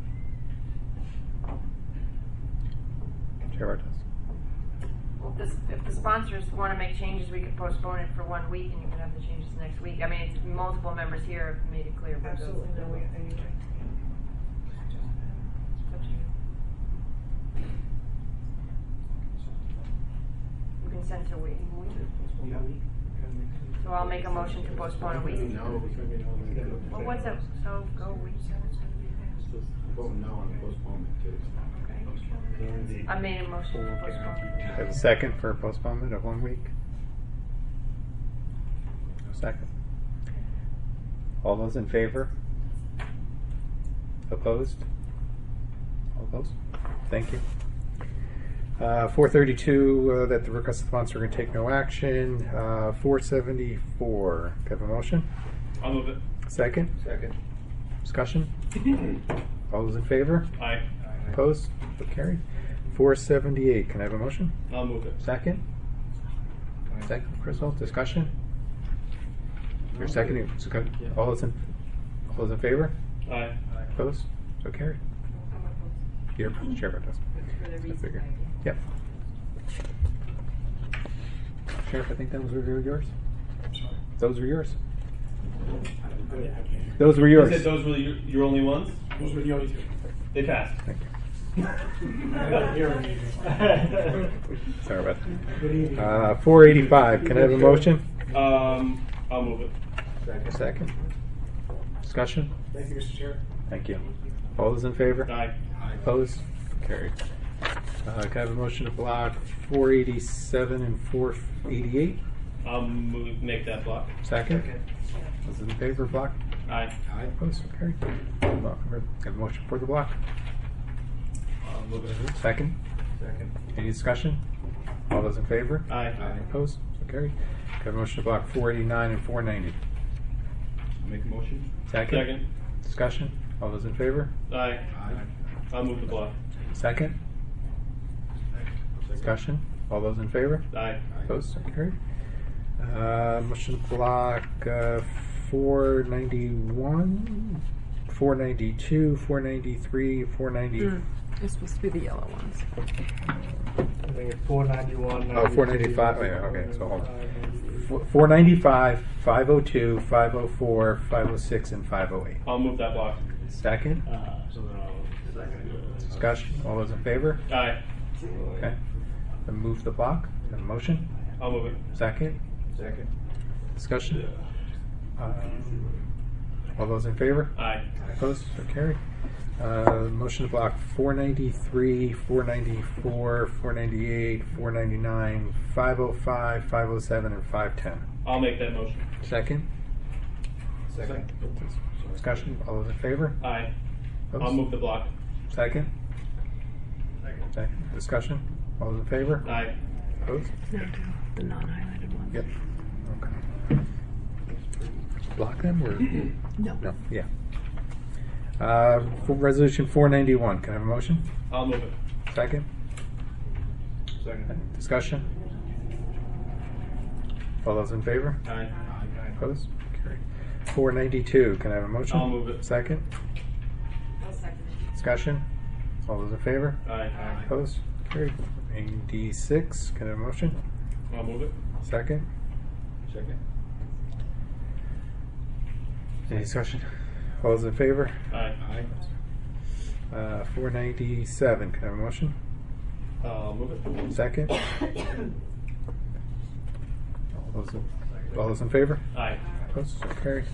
Chair Bartos. Well, if, this, if the sponsors want to make changes, we could postpone it for one week, and you can have the changes next week. I mean, it's, multiple members here have made it clear. Absolutely no way. Anyway. You can send it a week. So I'll make a motion to postpone a week. Well, what's up? So go a week. Vote no on postponement too. I made a motion to postpone. I have a second for postponement of one week. No second. All those in favor? Opposed? All opposed? Thank you. Uh, four thirty-two, uh, that the request of the sponsor can take no action. Uh, four seventy-four, can I have a motion? I'll move it. Second? Second. Discussion? All those in favor? Aye. Opposed? So carried. four seventy-eight, can I have a motion? I'll move it. Second? Second, Crystal, discussion? Your second, all those in, all those in favor? Aye. Opposed? So carried. Your chair vote does. I figure. Yep. Sheriff, I think those were yours. Those were yours. Those were yours. You said those were your, your only ones? Those were the only two. They passed. Thank you. Sorry about that. Uh, four eighty-five. Can I have a motion? Um, I'll move it. Second. Discussion? Thank you, Mister Chair. Thank you. All those in favor? Aye. Opposed? Carried. Uh, can I have a motion to block four eighty-seven and four eighty-eight? I'll move, make that block. Second. Those in favor of block? Aye. Opposed? So carried. Block. Have a motion for the block? I'll move it. Second. Second. Any discussion? All those in favor? Aye. Opposed? So carried. Can I have a motion to block four eighty-nine and four ninety? Make a motion. Second. Second. Discussion? All those in favor? Aye. I'll move the block. Second. Discussion? All those in favor? Aye. Opposed? So carried. Uh, motion to block uh, four ninety-one, four ninety-two, four ninety-three, four ninety. Mm, it's supposed to be the yellow ones. I think it's four ninety-one. Oh, four ninety-five. Wait, okay, so hold on. four ninety-five, five oh two, five oh four, five oh six, and five oh eight. I'll move that block. Second. Uh, so then I'll Discussion. All those in favor? Aye. Okay. Then move the block. Then motion. I'll move it. Second. Second. Discussion. Um, all those in favor? Aye. Opposed? So carried. Uh, motion to block four ninety-three, four ninety-four, four ninety-eight, four ninety-nine, five oh five, five oh seven, and five ten. I'll make that motion. Second. Second. Discussion. All those in favor? Aye. Opposed? I'll move the block. Second. Second. Second. Discussion. All those in favor? Aye. Opposed? No, the non-highlighted ones. Yep. Okay. Block them or No. no? Yeah. Uh, for resolution four ninety-one. Can I have a motion? I'll move it. Second. Second. Discussion. All those in favor? Aye. Opposed? Carried. four ninety-two. Can I have a motion? I'll move it. Second. I'll second it. Discussion. All those in favor? Aye. Opposed? Carried. eighty-six. Can I have a motion? I'll move it. Second. Second. Any discussion? All those in favor? Aye. Uh, four ninety-seven. Can I have a motion? I'll move it. Second. All those in, all those in favor? Aye. Opposed? So carried.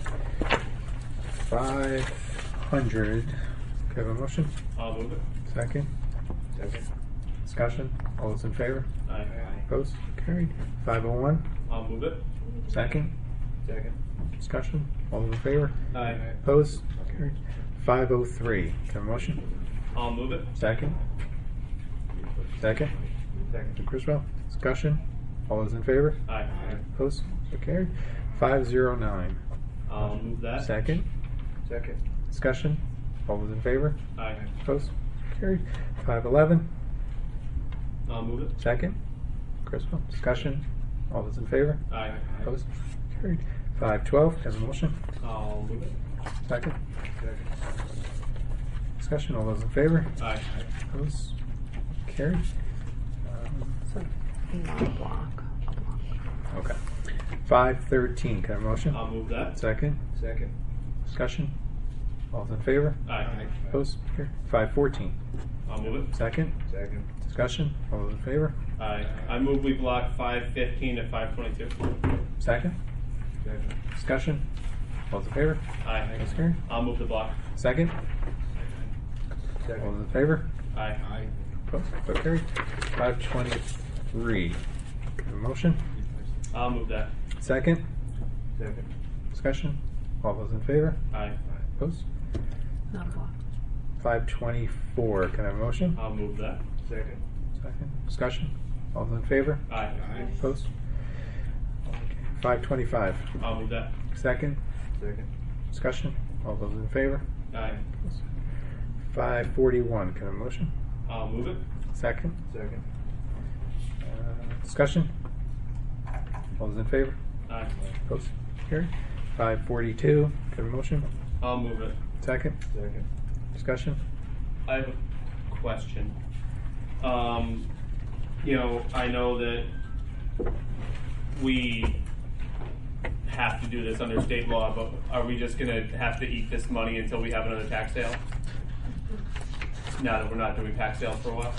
five hundred. Can I have a motion? I'll move it. Second. Second. Discussion. All those in favor? Aye. Opposed? Carried. five oh one. I'll move it. Second. Second. Discussion. All those in favor? Aye. Opposed? Carried. five oh three. Can I have a motion? I'll move it. Second. Second. Second. Criswell. Discussion. All those in favor? Aye. Opposed? So carried. five oh nine. I'll move that. Second. Second. Discussion. All those in favor? Aye. Opposed? Carried. five eleven. I'll move it. Second. Criswell. Discussion. All those in favor? Aye. Opposed? Carried. five twelve. Have a motion? I'll move it. Second. Second. Discussion. All those in favor? Aye. Opposed? Carried. Um, So, not a block. A block. okay. five thirteen. Can I have a motion? I'll move that. Second. Second. Discussion. All those in favor? Aye. Opposed? Carried. five fourteen. I'll move it. Second. Second. Discussion. All those in favor? Aye. I move we block five fifteen to five twenty-two. Second. Second. Discussion. All those in favor? Aye. That's carried. I'll move the block. Second. All Second. those in favor? Aye. Aye. Opposed? So carried. five twenty-three. Motion. I'll move that. Second. Second. Discussion. All those in favor? Aye. Opposed? Not a block. five twenty-four, can I have a motion? I'll move that. Second. Second. Discussion? All those in favor? Aye. Opposed? five twenty-five. I'll move that. Second. Second. Discussion? All those in favor? Aye. five forty-one, can I have a motion? I'll move it. Second. Second. Uh, discussion? All those in favor? Aye. Opposed? Carried. five forty-two, can I have a motion? I'll move it. Second. Second. Discussion? I have a question. Um, you know, I know that we have to do this under state law, but are we just going to have to eat this money until we have another tax sale? Now that we're not doing tax sales for a while?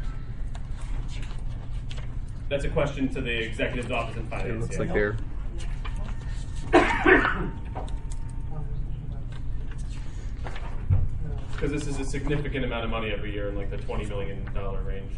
That's a question to the Executive's Office in Finance. It looks yeah. like they're Because this is a significant amount of money every year in like the twenty million dollars range.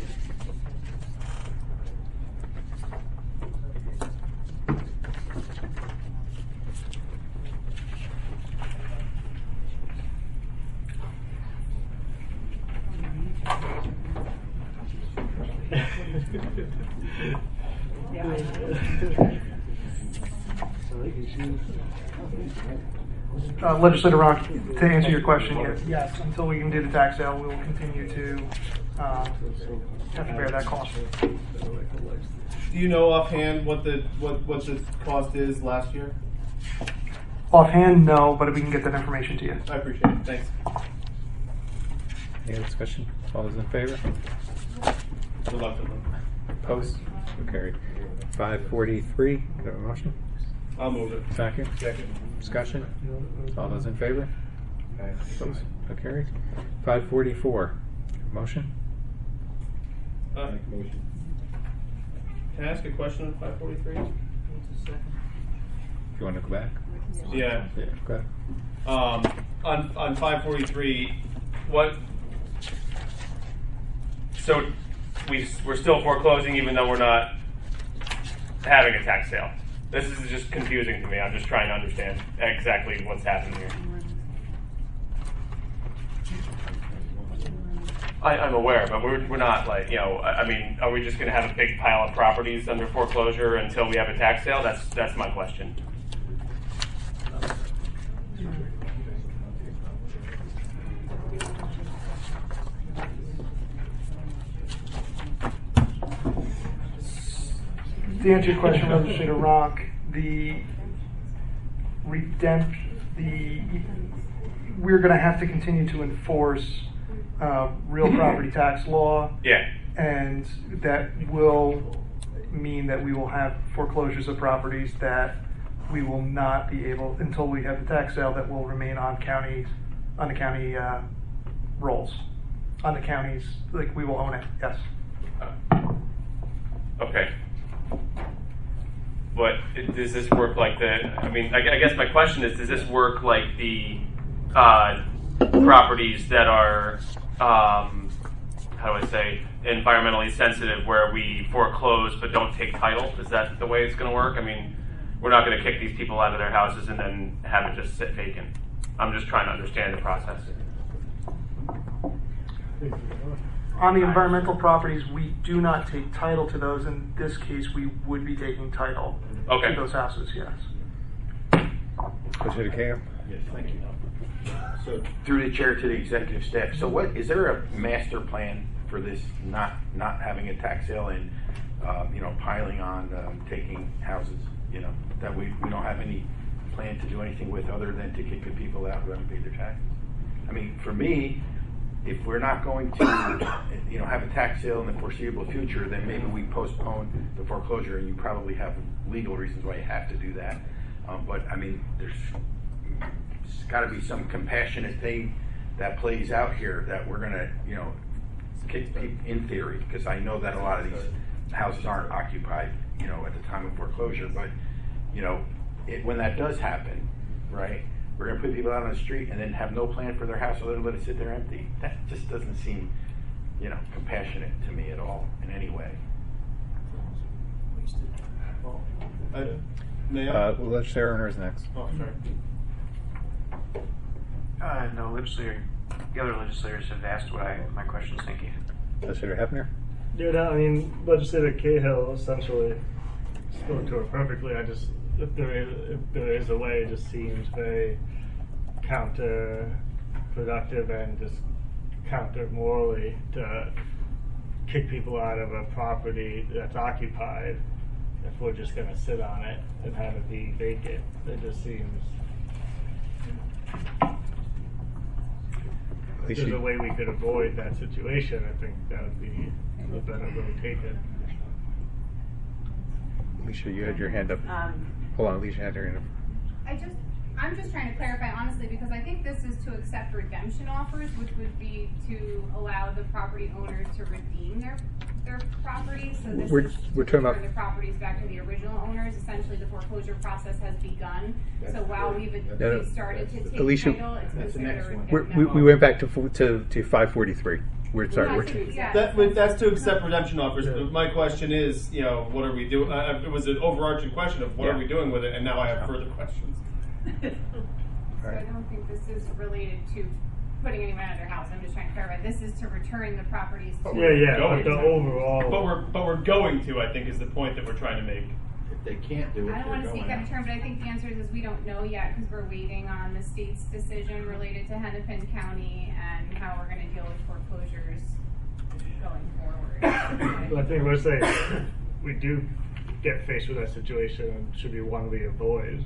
Uh, Legislator Rock, to answer your question, yes, yes, until we can do the tax sale, we will continue to uh, have to bear that cost. Do you know offhand what the what, what the cost is last year? Offhand, no, but if we can get that information to you. I appreciate it. Thanks. Any other discussion? All those in favor? Reluctantly. Opposed? So carried. five forty-three, can I have a motion? I'll move it. Second. Second. Discussion? All those in favor? Opposed? So carried. five forty-four, motion? Uh, motion. Can I ask a question on five forty-three? If you want to go back? Yeah. Yeah, go ahead. Um, on on five forty-three, what? So we we're still foreclosing even though we're not having a tax sale. This is just confusing to me. I'm just trying to understand exactly what's happening here. I, I'm aware, but we're we're not like you know. I I mean, are we just going to have a big pile of properties under foreclosure until we have a tax sale? That's that's my question. To answer your question, Legislator Rock, the redemption, the we're going to have to continue to enforce uh, real property tax law. Yeah. And that will mean that we will have foreclosures of properties that we will not be able, until we have the tax sale, that will remain on counties, on the county uh, rolls, on the counties, like we will own it. Yes. Uh, okay. But does this work like the? I mean, I, I guess my question is: does this work like the uh, properties that are, um, how do I say, environmentally sensitive, where we foreclose but don't take title? Is that the way it's going to work? I mean, we're not going to kick these people out of their houses and then have it just sit vacant. I'm just trying to understand the process. On the environmental properties, we do not take title to those. In this case, we would be taking title okay. to those houses, yes. Legislator Cahill? Yes, thank you. So, through the chair to the executive staff, so what, is there a master plan for this not not having a tax sale and, um, you know, piling on, um, taking houses, you know, that we, we don't have any plan to do anything with other than to kick the people out who haven't paid their taxes? I mean, for me, if we're not going to, you know, have a tax sale in the foreseeable future, then maybe we postpone the foreclosure, and you probably have legal reasons why you have to do that. Um, but I mean, there's got to be some compassionate thing that plays out here that we're going to, you know, kick people in theory, because I know that a lot of these houses aren't occupied, you know, at the time of foreclosure. But you know, it, when that does happen, right? We're going to put people out on the street and then have no plan for their house other than let it sit there empty. That just doesn't seem, you know, compassionate to me at all in any way. Uh, may I? Uh, well, Legislator Erner is next. Oh, sorry. Uh, no, Legislator The other legislators have asked what I, my questions. Thank you. Legislator Hefner? Yeah, no, I mean, Legislator Cahill essentially spoke to it perfectly. I just, if there is, if there is a way, it just seems very counterproductive and just counter morally to kick people out of a property that's occupied if we're just going to sit on it and have it be vacant. It just seems. If there's a way we could avoid that situation, I think that would be a better road taken. Alicia, you had your hand up. Um, Hold on, Alicia had her hand up. I just, I'm just trying to clarify honestly because I think this is to accept redemption offers, which would be to allow the property owners to redeem their their properties. So this We're- is we're to talking return about- the properties back to the original owners. Essentially, the foreclosure process has begun. So while we've, No, no. we've started to take Alicia, title, it's That's the considered next a one. We're, redemption we, we offer. went back to fo- to, to five forty-three. We're sorry. We're t- Yeah. That, but that's to accept redemption offers. But my question is, you know, what are we doing? Uh, it was an overarching question of what Yeah. are we doing with it, and now I have further questions. So I don't think this is related to putting anyone out of their house. I'm just trying to clarify. This is to return the properties to. Yeah, yeah, Going but the to. overall. But we're but we're going to. I think is the point that we're trying to make. If they can't do it, I don't want to they're speak going out of turn, but I think the answer is, is we don't know yet because we're waiting on the state's decision related to Hennepin County and how we're going to deal with foreclosures going forward. I think we're saying if we do get faced with that situation, it should be one we avoid.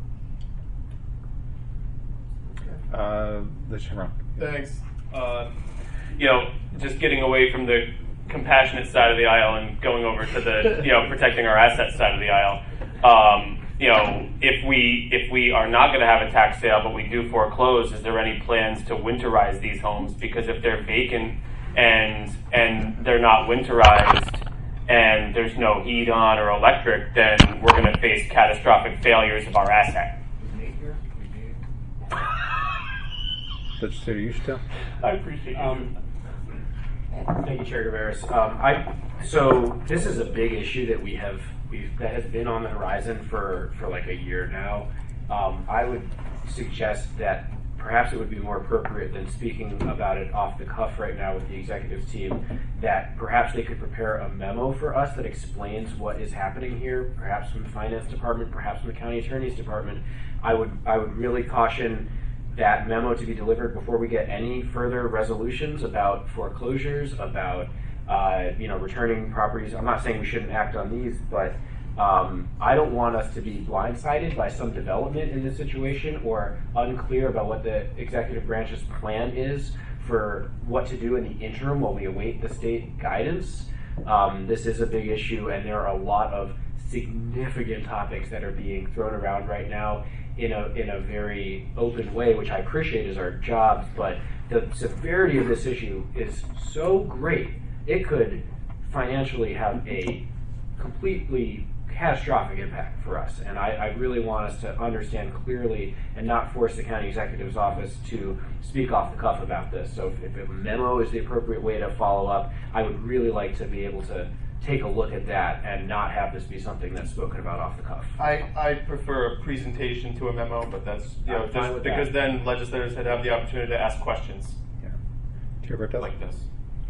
uh, Legislator Ron. Thanks. Uh, you know, just getting away from the compassionate side of the aisle and going over to the, you know, protecting our asset side of the aisle. Um, you know, if we if we are not going to have a tax sale, but we do foreclose, is there any plans to winterize these homes? Because if they're vacant and and they're not winterized and there's no heat on or electric, then we're going to face catastrophic failures of our asset. Legislator Ushtel? I appreciate you. Um, Thank you, Chair Guevara. Um, I so this is a big issue that we have we've that has been on the horizon for, for like a year now. Um, I would suggest that perhaps it would be more appropriate than speaking about it off the cuff right now with the executive team, that perhaps they could prepare a memo for us that explains what is happening here, perhaps from the finance department, perhaps from the county attorney's department. I would I would really caution that memo to be delivered before we get any further resolutions about foreclosures, about uh, you know returning properties. I'm not saying we shouldn't act on these, but um, I don't want us to be blindsided by some development in this situation or unclear about what the executive branch's plan is for what to do in the interim while we await the state guidance. Um, this is a big issue, and there are a lot of significant topics that are being thrown around right now in a in a very open way, which I appreciate as our jobs, but the severity of this issue is so great, it could financially have a completely catastrophic impact for us. And I, I really want us to understand clearly and not force the county executive's office to speak off the cuff about this. So if, if a memo is the appropriate way to follow up, I would really like to be able to take a look at that and not have this be something that's spoken about off the cuff. I, I prefer a presentation to a memo, but that's you know I'm fine just with because that. then legislators had have the opportunity to ask questions Chair Bartel? like this.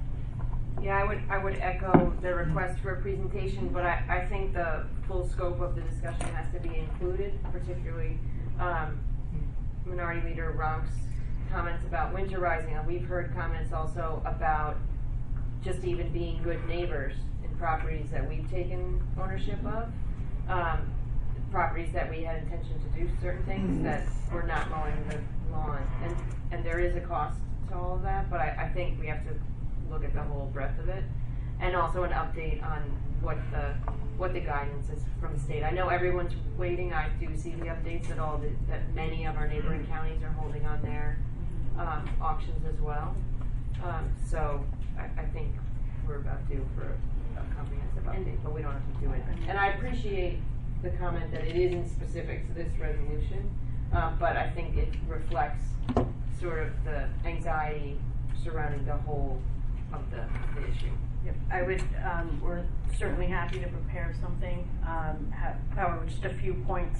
Yeah, I would I would echo the request for a presentation, but I, I think the full scope of the discussion has to be included, particularly um, Minority Leader Ronk's comments about winterizing. And we've heard comments also about just even being good neighbors in properties that we've taken ownership of, um, properties that we had intention to do certain things that we're not mowing the lawn. And, and there is a cost to all of that, but I, I think we have to look at the whole breadth of it, and also an update on what the what the guidance is from the state. I know everyone's waiting. I do see the updates that all the, that many of our neighboring counties are holding on their um, auctions as well. Um, so I, I think we're about due for a comprehensive update, but we don't have to do it. And I appreciate the comment that it isn't specific to this resolution, uh, but I think it reflects sort of the anxiety surrounding the whole of the, the issue. Yep. I would, um, we're certainly happy to prepare something. Um, have, however, just a few points.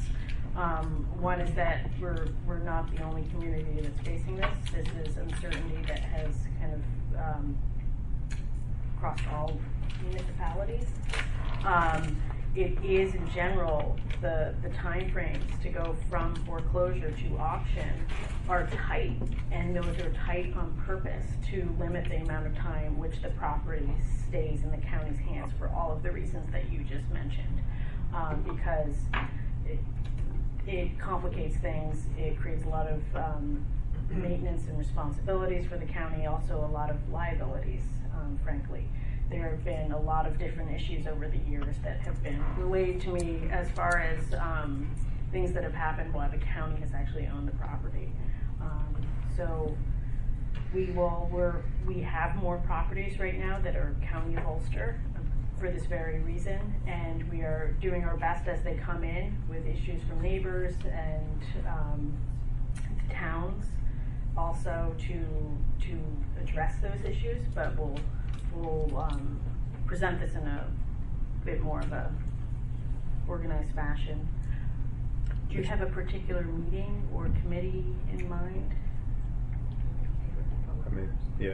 Um, one is that we're we're not the only community that's facing this. This is uncertainty that has kind of um, crossed all municipalities. Um, it is in general the the time frames to go from foreclosure to auction are tight, and those are tight on purpose to limit the amount of time which the property stays in the county's hands for all of the reasons that you just mentioned. Um, because it, it complicates things, it creates a lot of um, maintenance and responsibilities for the county, also a lot of liabilities, um, frankly. There have been a lot of different issues over the years that have been relayed to me as far as um, things that have happened while the county has actually owned the property. Um, so we will, we're, we have more properties right now that are county holster for this very reason, and we are doing our best as they come in with issues from neighbors and um, towns also to to address those issues, but we'll we'll um, present this in a bit more of a organized fashion. Do you have a particular meeting or committee in mind? I mean, yeah.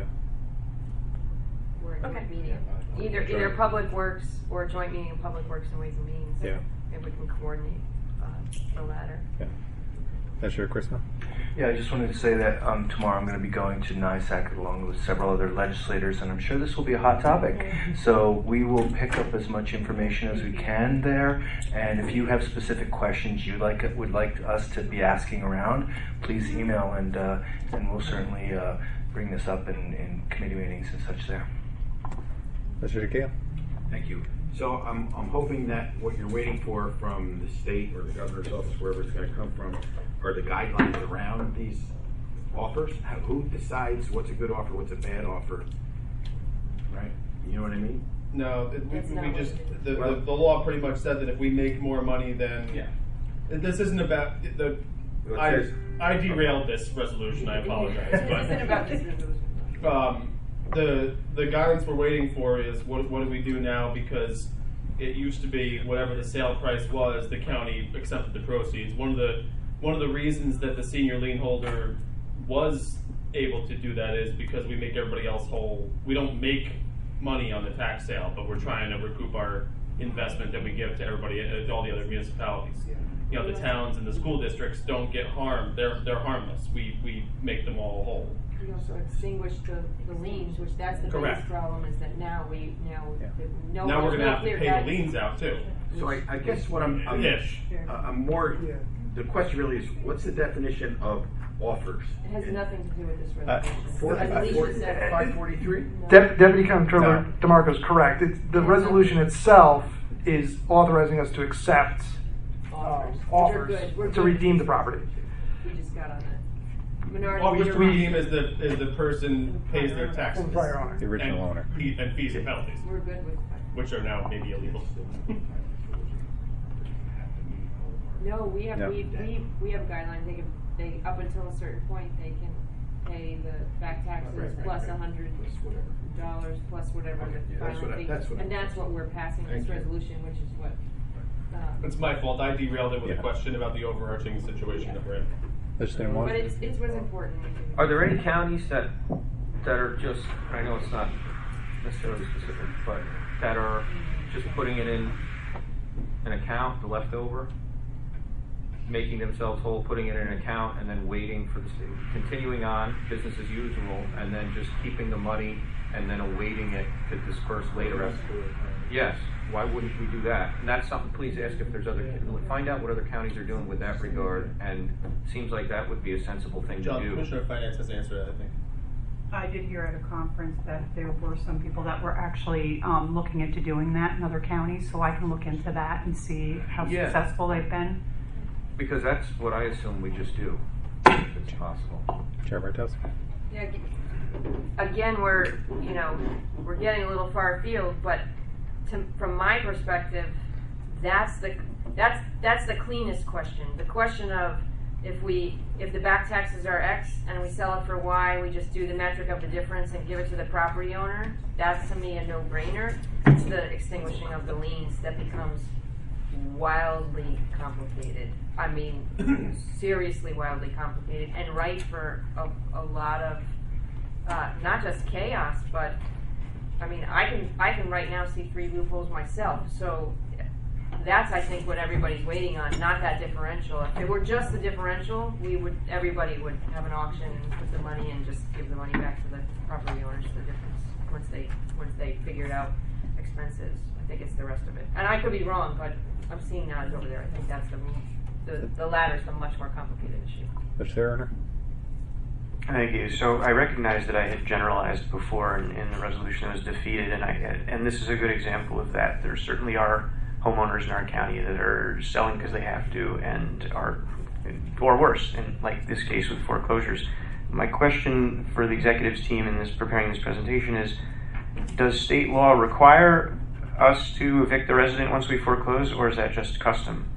Or a Okay. joint meeting. Either either Public Works or a joint meeting of Public Works and Ways and Means. Yeah. And we can coordinate uh, the latter. Yeah. That's your Chris now? Yeah, I just wanted to say that um, tomorrow I'm going to be going to NYSAC along with several other legislators, and I'm sure this will be a hot topic. So we will pick up as much information as we can there, and if you have specific questions you like would like us to be asking around, please email, and uh, and we'll certainly uh, bring this up in, in committee meetings and such there. Mister Takeo? Thank you. So I'm, I'm hoping that what you're waiting for from the state or the governor's office, wherever it's going to come from, are the guidelines around these offers. How, who decides what's a good offer, what's a bad offer, right? You know what I mean? No, it, we, That's not we what just it the, the the law pretty much said that if we make more money, then Yeah. This isn't about the. Well, it I says- I derailed this resolution. I apologize, It but isn't about this resolution. um, the the guidance we're waiting for is what what do we do now, because it used to be whatever the sale price was, the county accepted the proceeds. One of the one of the reasons that the senior lien holder was able to do that is because we make everybody else whole. We don't make money on the tax sale, but we're trying to recoup our investment that we give to everybody, uh, all the other municipalities. You know, the towns and the school districts don't get harmed. They're they're harmless. We we make them all whole. We also extinguish the, the liens, which that's the Correct. biggest problem, is that now we, now, Yeah. the- no. now we're there's gonna no have to clear pay guidance. the liens out too. So I, I guess what I'm, I'm, Ish. uh, I'm more, the question really is, what's the definition of offers? It has nothing to do with this Uh, resolution. Four- As Alicia said- five forty-three? Dep- Deputy Comptroller No. DeMarco is correct. It's, the resolution itself is authorizing us to accept uh, Offers. Which are offers good. We're to good. redeem the property. We just got on that. Minority All we leader. redeem is the is the person pays their taxes. The prior owner. The original and, owner. fee- and fees and penalties, We're good with that. which are now maybe illegal. No, we have, No. we, we, we have guidelines, they can, they, up until a certain point, they can pay the back taxes Right, right, plus a right. hundred dollars, plus whatever Okay, the yeah, that's final what I- fee. that's what I- And that's what we're passing this Thank you. resolution, which is what, um, It's my fault. I derailed it with Yeah. a question about the overarching situation that we're in. Legislator Moore? but it's, it was important. Are there any counties that that are just, I know it's not necessarily specific, but that are just putting it in an account, the leftover, making themselves whole, putting it in an account, and then waiting for the state, continuing on business as usual, and then just keeping the money and then awaiting it to disperse later? As yes, why wouldn't we do that? And that's something. Please ask if there's other. Find out what other counties are doing with that regard, and it seems like that would be a sensible thing John, to do. Commissioner of Finance has answered it, I think. I did hear at a conference that there were some people that were actually um, looking into doing that in other counties, so I can look into that and see how Yeah. successful they've been. Because that's what I assume we just do, if it's possible. Chair Bartos? Yeah, g- again, we're, you know, we're getting a little far afield, but to, from my perspective, that's the, that's, that's the cleanest question. The question of if we, if the back taxes are X and we sell it for Y, we just do the metric of the difference and give it to the property owner. That's to me a no-brainer. It's the extinguishing of the liens that becomes wildly complicated. complicated. I mean, seriously wildly complicated, and ripe for a, a lot of uh, not just chaos, but I mean, I can I can right now see three loopholes myself. So that's, I think, what everybody's waiting on, not that differential. If it were just the differential, we would everybody would have an auction and put the money and just give the money back to the property owners, the difference once they once they figured out expenses. I think it's the rest of it. And I could be wrong, but I'm seeing nods over there. I think that's the the, the latter's the much more complicated issue. Mister Thank you. So I recognize that I had generalized before in, in the resolution that was defeated, and I and this is a good example of that. There certainly are homeowners in our county that are selling because they have to, and are, or worse, in like this case with foreclosures. My question for the executives team in this preparing this presentation is: does state law require us to evict the resident once we foreclose, or is that just custom?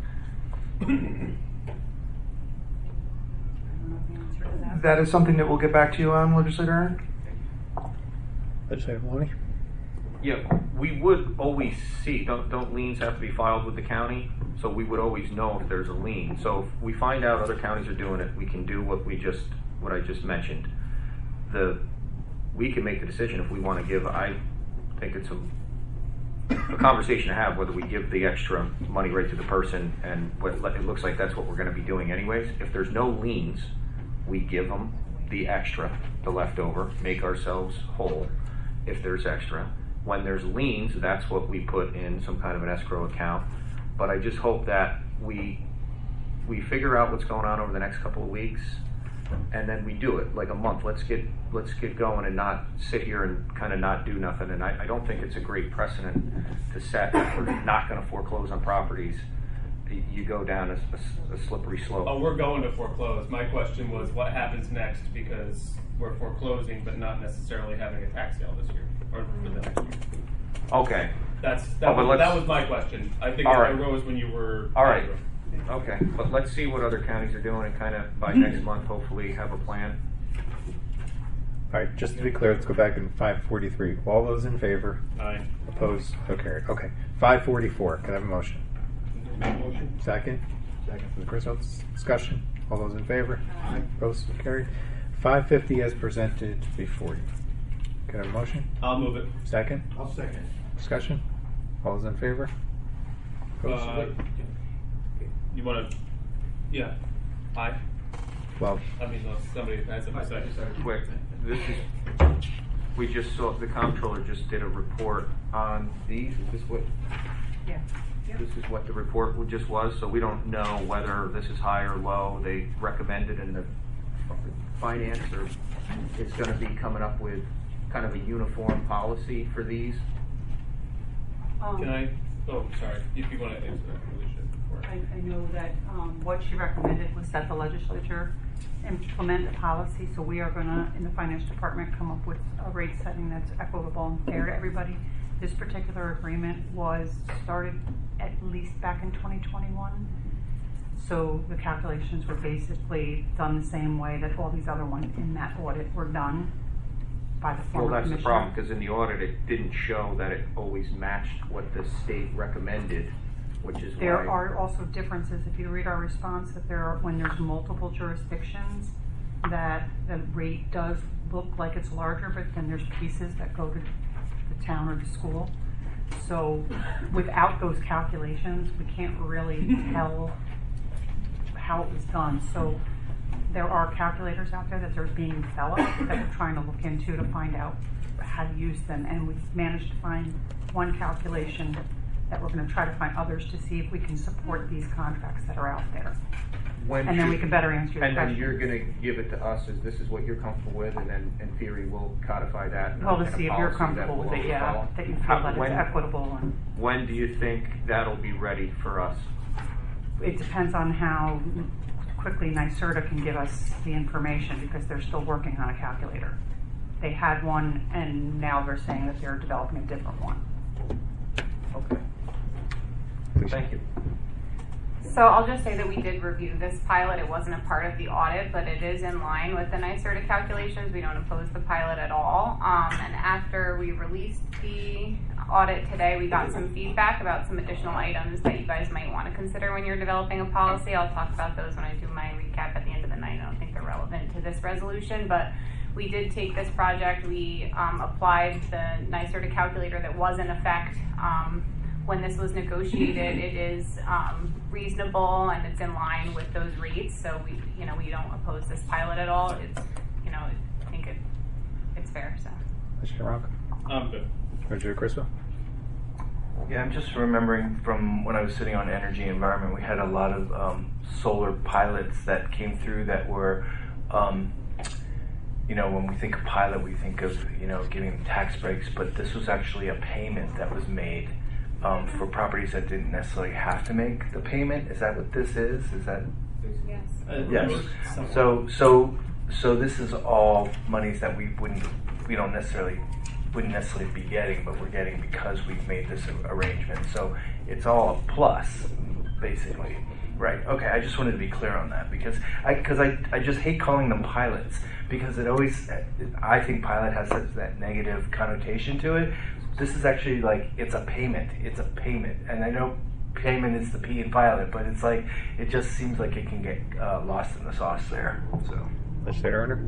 That is something that we'll get back to you on, Legislator Aaron. Legislator Maloney? Yeah, we would always see, don't, don't liens have to be filed with the county? So we would always know if there's a lien. So if we find out other counties are doing it, we can do what we just, what I just mentioned. The, we can make the decision if we want to give, I think it's a, a conversation to have whether we give the extra money right to the person, and what, it looks like that's what we're going to be doing anyways. If there's no liens, we give them the extra, the leftover, make ourselves whole if there's extra. When there's liens, that's what we put in some kind of an escrow account. But I just hope that we we figure out what's going on over the next couple of weeks, and then we do it, like a month. Let's get let's get going and not sit here and kind of not do nothing. And I, I don't think it's a great precedent to set if we're not going to foreclose on properties. You go down a, a, a slippery slope. Oh, we're going to foreclose. My question was, what happens next? Because we're foreclosing, but not necessarily having a tax sale this year or for the next year. Okay. That's that, oh, was, that was my question. I think it right. arose when you were. All right. Okay, but let's see what other counties are doing, and kind of by next month, hopefully, have a plan. All right, just to be clear, let's go back in five forty-three. All those in favor? Aye. Opposed? So carried. Okay. five forty-four. Can I have a motion? Motion. Second? Second. For the Chris Oates discussion. All those in favor? Aye. Opposed? So carried. five fifty as presented before you. Can I have a motion? I'll move it. Second? I'll second. Discussion? All those in favor? Opposed? Uh, you want to? Yeah. Aye. Well, I mean, unless somebody has something to say. Quick, this is, we just saw, the comptroller just did a report on these. Is this what? Yeah. This is what the report just was, so we don't know whether this is high or low. They recommended in the finance, or it's going to be coming up with kind of a uniform policy for these. Um, Can I? Oh, sorry. If you want to answer that, really should before. I, I know that um, what she recommended was that the legislature implement a policy, so we are going to, in the finance department, come up with a rate setting that's equitable and fair to everybody. This particular agreement was started at least back in twenty twenty-one, so the calculations were basically done the same way that all these other ones in that audit were done by the former Well, that's the commissioner. problem, because in the audit, it didn't show that it always matched what the state recommended, which is There why. are also differences, if you read our response, that there are, when there's multiple jurisdictions, that the rate does look like it's larger, but then there's pieces that go to the town or the school. So without those calculations, we can't really tell how it was done. So there are calculators out there that are being developed that we're trying to look into to find out how to use them. And we've managed to find one calculation that we're going to try to find others to see if we can support these contracts that are out there. When and then should- we can better answer your And question. then you're going to give it to us as this is what you're comfortable with, and then in theory we'll codify that. and Well, to and a see if you're policy that comfortable with we'll it, yeah, follow. that you feel How- that it's when- equitable. And When do you think that'll be ready for us? it depends on how quickly NYSERDA can give us the information, because they're still working on a calculator. They had one, and now they're saying that they're developing a different one. Okay. Thank you. So I'll just say that we did review this pilot. It wasn't a part of the audit, but it is in line with the NYSERDA calculations. We don't oppose the pilot at all. Um, and after we released the audit today, we got some feedback about some additional items that you guys might want to consider when you're developing a policy. I'll talk about those when I do my recap at the end of the night. I don't think they're relevant to this resolution, but we did take this project. We um, applied the NYSERDA calculator that was in effect um, when this was negotiated. It is um, reasonable and it's in line with those rates. So we, you know, we don't oppose this pilot at all. It's, you know, I think it, it's fair. So. Mister Rock. I'm good. Mister Criswell. Yeah, I'm just remembering from when I was sitting on energy and environment, we had a lot of um, solar pilots that came through that were, um, you know, when we think of pilot, we think of, you know, giving them tax breaks, but this was actually a payment that was made um, for properties that didn't necessarily have to make the payment. Is that what this is? Is that? Yes. Uh, yes. So, so, so this is all monies that we wouldn't, we don't necessarily, wouldn't necessarily be getting, but we're getting because we've made this arrangement. So it's all a plus, basically. Right. Okay. I just wanted to be clear on that because I, because I, I just hate calling them pilots because it always, I think pilot has such that negative connotation to it. This is actually like, it's a payment. It's a payment. And I know payment is the P in pilot, but it's like, it just seems like it can get uh, lost in the sauce there. So. Legislator Erner.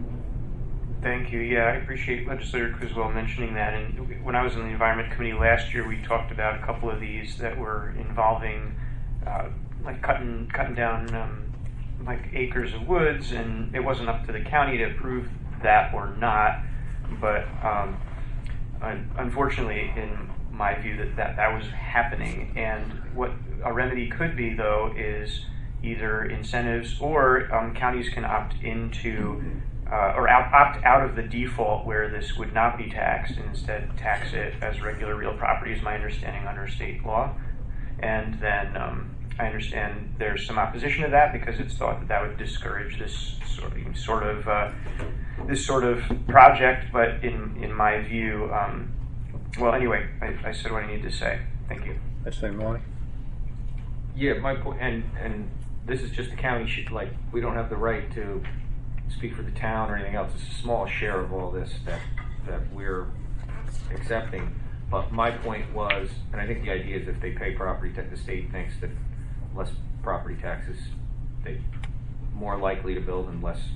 Thank you. Yeah, I appreciate Legislator Criswell mentioning that. And when I was in the Environment Committee last year, we talked about a couple of these that were involving uh, like cutting cutting down um, like acres of woods, and it wasn't up to the county to approve that or not. But um, un- unfortunately, in my view, that, that that was happening. And what a remedy could be, though, is either incentives or um, counties can opt into uh, or out, opt out of the default where this would not be taxed and instead tax it as regular real property, is my understanding under state law. And then um, I understand there's some opposition to that because it's thought that that would discourage this sort of, sort of uh, this sort of project. But in in my view, um, well, anyway, I, I said what I needed to say. Thank you. Legislator Maloney. Yeah, my point, and and this is just the county. Should, like, we don't have the right to speak for the town or anything else. It's a small share of all this that that we're accepting. But my point was, and I think the idea is if they pay property tax, the state thinks that less property taxes, they more likely to build and less.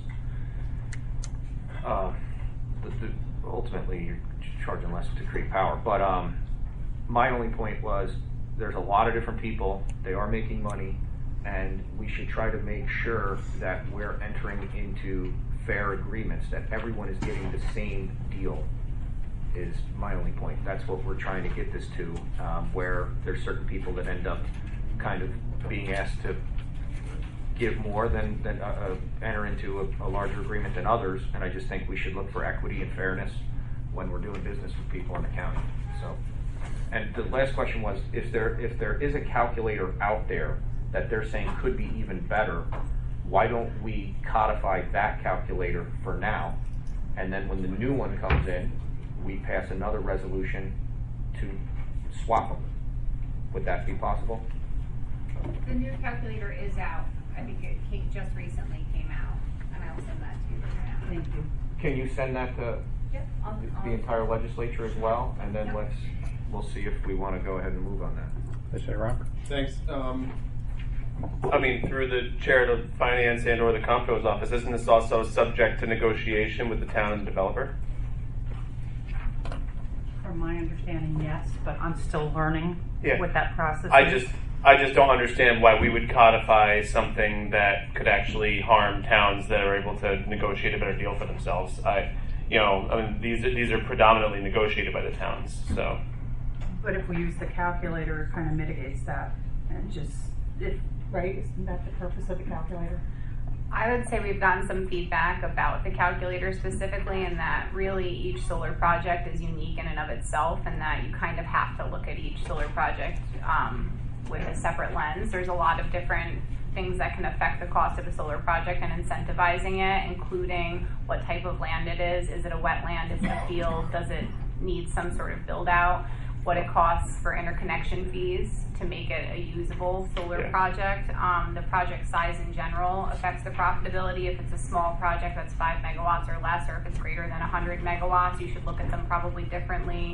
Uh, the, the, ultimately, you're charging less to create power. But um, my only point was, there's a lot of different people. They are making money, and we should try to make sure that we're entering into fair agreements, that everyone is getting the same deal. Is my only point. That's what we're trying to get this to, um, where there's certain people that end up kind of being asked to give more than, than uh, uh, enter into a, a larger agreement than others, and I just think we should look for equity and fairness when we're doing business with people in the county. So, and the last question was, if there if there is a calculator out there that they're saying could be even better, why don't we codify that calculator for now, and then when the new one comes in, we pass another resolution to swap them. Would that be possible? The new calculator is out. I think it came, just recently came out, and I will send that to you right now. Thank you. Can you send that to Yep, I'll, the, I'll, the entire legislature as well? And then Yep. let's, we'll see if we want to go ahead and move on that. Legislator Rock. Thanks. Um, I mean, through the chair of finance and or the comptroller's office, isn't this also subject to negotiation with the town and the developer? From my understanding, yes, but I'm still learning Yeah. what that process I is. just, I just don't understand why we would codify something that could actually harm towns that are able to negotiate a better deal for themselves. I, you know, I mean, these these are predominantly negotiated by the towns, so. But if we use the calculator, it kind of mitigates that, and just, if, right, isn't that the purpose of the calculator? I would say we've gotten some feedback about the calculator specifically, and that really each solar project is unique in and of itself, and that you kind of have to look at each solar project um, with a separate lens. There's a lot of different things that can affect the cost of a solar project and incentivizing it, including what type of land it is. Is it a wetland? Is it a field? Does it need some sort of build out? What it costs for interconnection fees to make it a usable solar Yeah. project. Um, the project size in general affects the profitability. If it's a small project that's five megawatts or less, or if it's greater than one hundred megawatts, you should look at them probably differently.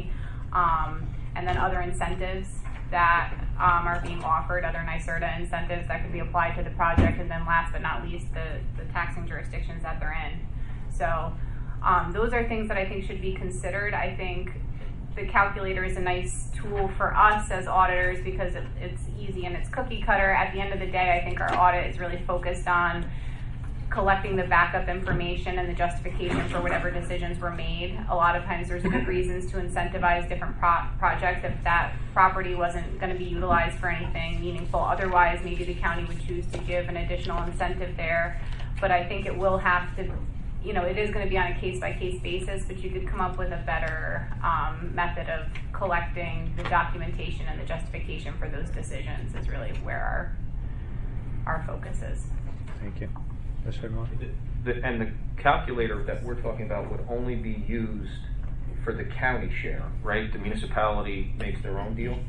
Um, and then other incentives that um, are being offered, other NYSERDA incentives that could be applied to the project, and then last but not least, the, the taxing jurisdictions that they're in. So um, those are things that I think should be considered. I think the calculator is a nice tool for us as auditors because it, it's easy and it's cookie cutter. At the end of the day, I think our audit is really focused on collecting the backup information and the justification for whatever decisions were made. A lot of times there's good reasons to incentivize different pro projects if that property wasn't going to be utilized for anything meaningful. Otherwise, maybe the county would choose to give an additional incentive there. But I think it will have to, you know, it is going to be on a case-by-case basis, but you could come up with a better um, method of collecting the documentation and the justification for those decisions is really where our, our focus is. Thank you. The, and the calculator that we're talking about would only be used for the county share, right? The municipality makes their own deal?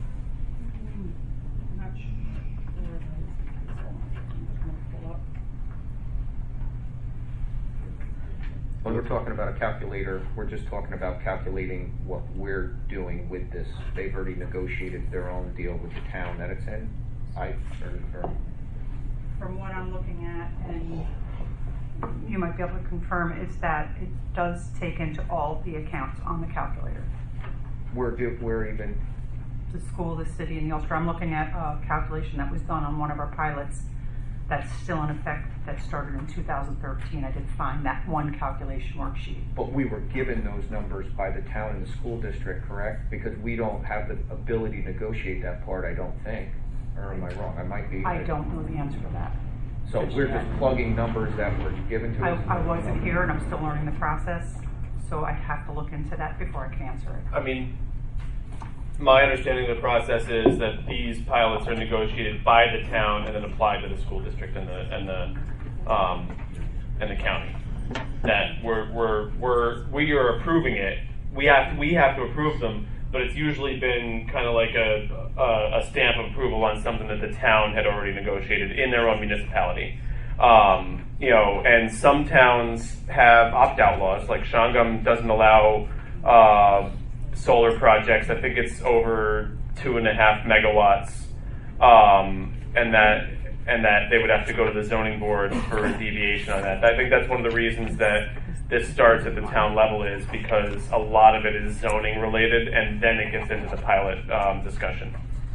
When we're talking about a calculator, we're just talking about calculating what we're doing with this. They've already negotiated their own deal with the town that it's in? I, or, or From what I'm looking at, and you might be able to confirm, is that it does take into all the accounts on the calculator. We're, do, we're even... The school, the city, and the Ulster. I'm looking at a calculation that was done on one of our pilots that's still in effect, that started in two thousand thirteen. I did find that one calculation worksheet. But we were given those numbers by the town and the school district, correct? Because we don't have the ability to negotiate that part, I don't think. Or am I wrong? I might be. I don't know the answer to that. So we're just plugging numbers that were given to I, us? I wasn't here and I'm still learning the process, so I'd have to look into that before I can answer it. I mean, my understanding of the process is that these pilots are negotiated by the town and then applied to the school district and the and the um, and the county. That we're we're we're we are approving it. We have we have to approve them, but it's usually been kind of like a, a a stamp of approval on something that the town had already negotiated in their own municipality. Um, you know, and some towns have opt-out laws. Like Shangam doesn't allow uh, solar projects. I think it's over two and a half megawatts, um, and that and that they would have to go to the zoning board for a deviation on that. I think that's one of the reasons that this starts at the town level is because a lot of it is zoning related, and then it gets into the pilot um, discussion.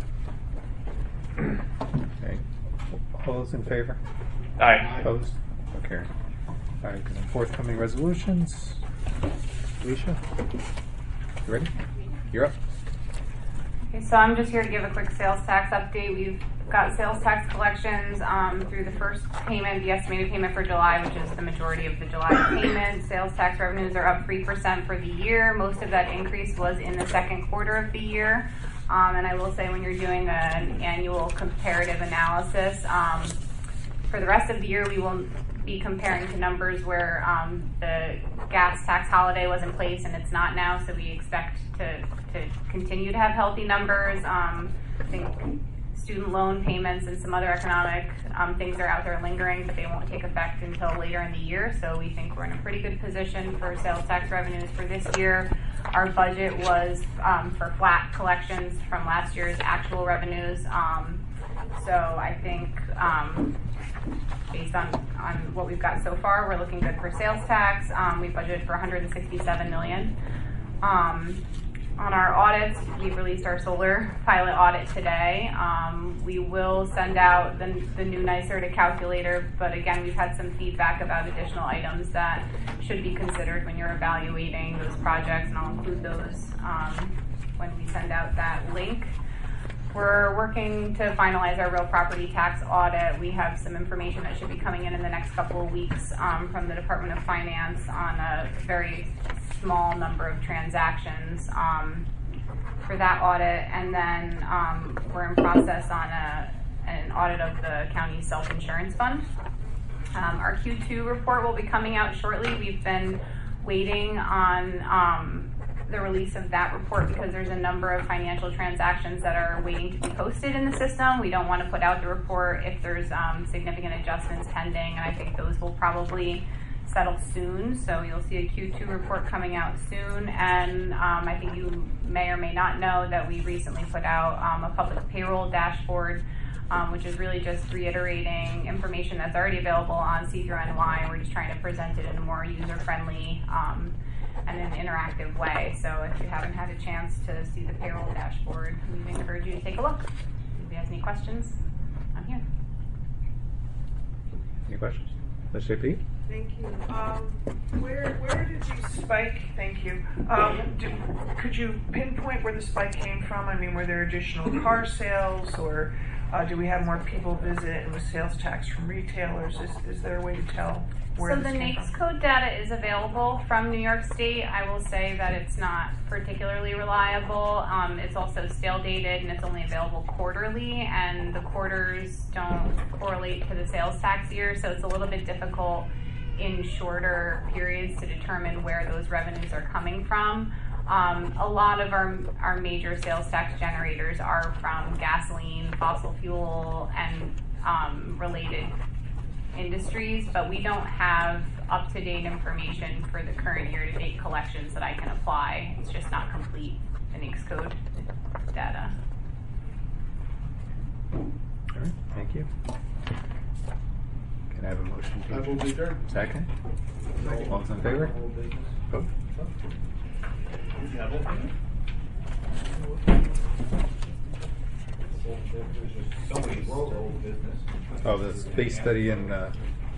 Okay. All those in favor? Aye. Opposed? Okay. All right. Forthcoming resolutions. Alicia, you ready? You're up. Okay, so I'm just here to give a quick sales tax update. We've got sales tax collections um, through the first payment, the estimated payment for July, which is the majority of the July payment. Sales tax revenues are up three percent for the year. Most of that increase was in the second quarter of the year. Um, and I will say when you're doing an annual comparative analysis, um, for the rest of the year we will be comparing to numbers where um, the gas tax holiday was in place and it's not now, so we expect to, to continue to have healthy numbers. Um, I think student loan payments and some other economic um, things are out there lingering, but they won't take effect until later in the year, so we think we're in a pretty good position for sales tax revenues for this year. Our budget was um, for flat collections from last year's actual revenues, um, so I think um, based on, on what we've got so far, we're looking good for sales tax. Um, we budgeted for one hundred sixty-seven million dollars. Um, on our audits, we released our solar pilot audit today. Um, we will send out the, the new NYSERDA calculator, but again, we've had some feedback about additional items that should be considered when you're evaluating those projects, and I'll include those um, when we send out that link. We're working to finalize our real property tax audit. We have some information that should be coming in in the next couple of weeks um, from the Department of Finance on a very small number of transactions um, for that audit. And then um, we're in process on a, an audit of the county's self-insurance fund. Um, our Q two report will be coming out shortly. We've been waiting on um, the release of that report because there's a number of financial transactions that are waiting to be posted in the system. We don't want to put out the report if there's um, significant adjustments pending, and I think those will probably settle soon, so you'll see a Q two report coming out soon. And um, I think you may or may not know that we recently put out um, a public payroll dashboard, um, which is really just reiterating information that's already available on See Through N Y. We're just trying to present it in a more user-friendly um, and an interactive way. So if you haven't had a chance to see the payroll dashboard, we encourage you to take a look. If you have any questions, I'm here. Any questions? Let's say Pete. Thank you. Um, where where did you spike? Thank you. Um, do, could you pinpoint where the spike came from? I mean, were there additional car sales, or uh, do we have more people visit and with sales tax from retailers? Is is there a way to tell where So this the came NAICS from? code data is available from New York State. I will say that it's not particularly reliable. Um, it's also stale dated and it's only available quarterly, and the quarters don't correlate to the sales tax year, so it's a little bit difficult in shorter periods to determine where those revenues are coming from. Um, a lot of our, our major sales tax generators are from gasoline, fossil fuel, and um, related industries, but we don't have up-to-date information for the current year-to-date collections that I can apply. It's just not complete, the NAICS code data. All right, thank you. Can I have a motion to I will be there. Second? All those in favor? Vote. Oh, the space study and uh,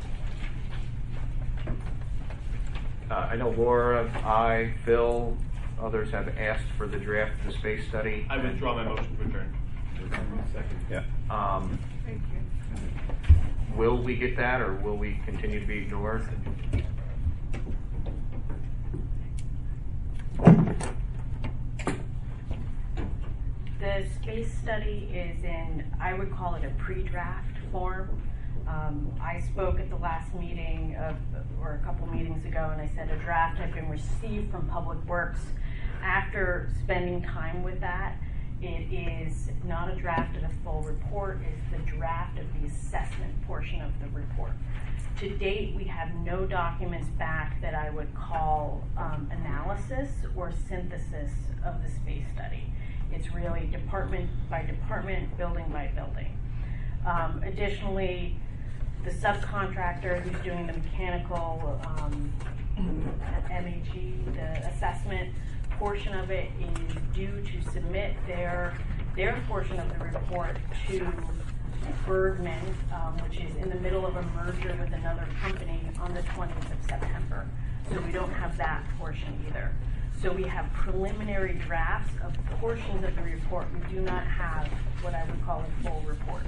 Uh, I know Laura, I, Phil, others have asked for the draft of the space study. I withdraw my motion to adjourn. yeah. Um, Thank you. will we get that, or will we continue to be ignored? The space study is in, I would call it a pre-draft form. Um, I spoke at the last meeting of, or a couple meetings ago, and I said a draft had been received from Public Works. After spending time with that, it is not a draft of the full report, it's the draft of the assessment portion of the report. To date, we have no documents back that I would call um, analysis or synthesis of the space study. It's really department by department, building by building. Um, additionally, the subcontractor who's doing the mechanical um, M H E, the assessment portion of it, is due to submit their their portion of the report to Bergman, um, which is in the middle of a merger with another company, on the twentieth of September. So we don't have that portion either. So we have preliminary drafts of portions of the report. We do not have what I would call a full report.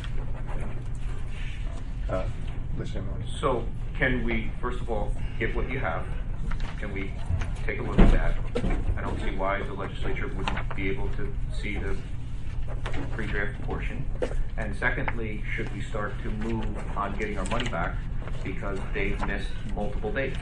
Uh, listen, So can we, first of all, get what you have? Can we take a look at that? I don't see why the legislature wouldn't be able to see the pre-draft portion. And secondly, should we start to move on getting our money back because they've missed multiple dates?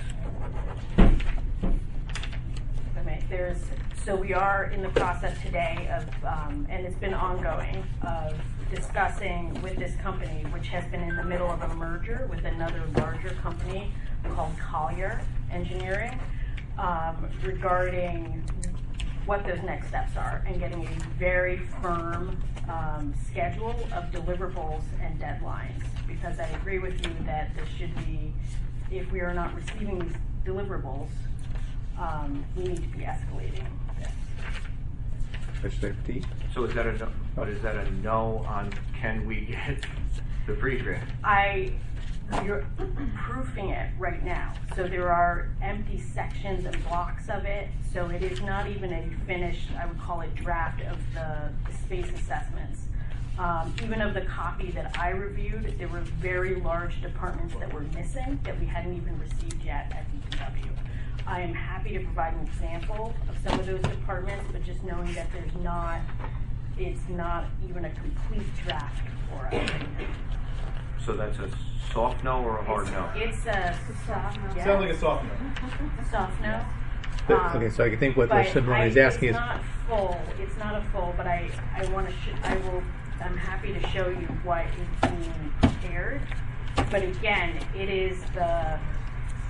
Okay, there's, so we are in the process today of, um, and it's been ongoing, of discussing with this company, which has been in the middle of a merger with another larger company called Collier Engineering, um, regarding what those next steps are, and getting a very firm um, schedule of deliverables and deadlines. Because I agree with you that this should be, if we are not receiving these deliverables, um, we need to be escalating this. Legislator Petit? So is that a no, but is that a no on can we get the pre-draft? I, you're proofing it right now. So there are empty sections and blocks of it. So it is not even a finished, I would call it, draft of the, the space assessments. Um, even of the copy that I reviewed, there were very large departments that were missing that we hadn't even received yet at D P W. I am happy to provide an example of some of those departments, but just knowing that there's not, it's not even a complete draft for us right now. So that's a soft no or a hard no? It's a soft no. Sounds like a soft no. Soft no. But, Um, okay, so I think what but Legislator Maloney is I- asking it's is, not full. It's not a full, but I I want to. Sh- I will. I'm happy to show you what is being prepared. But again, it is the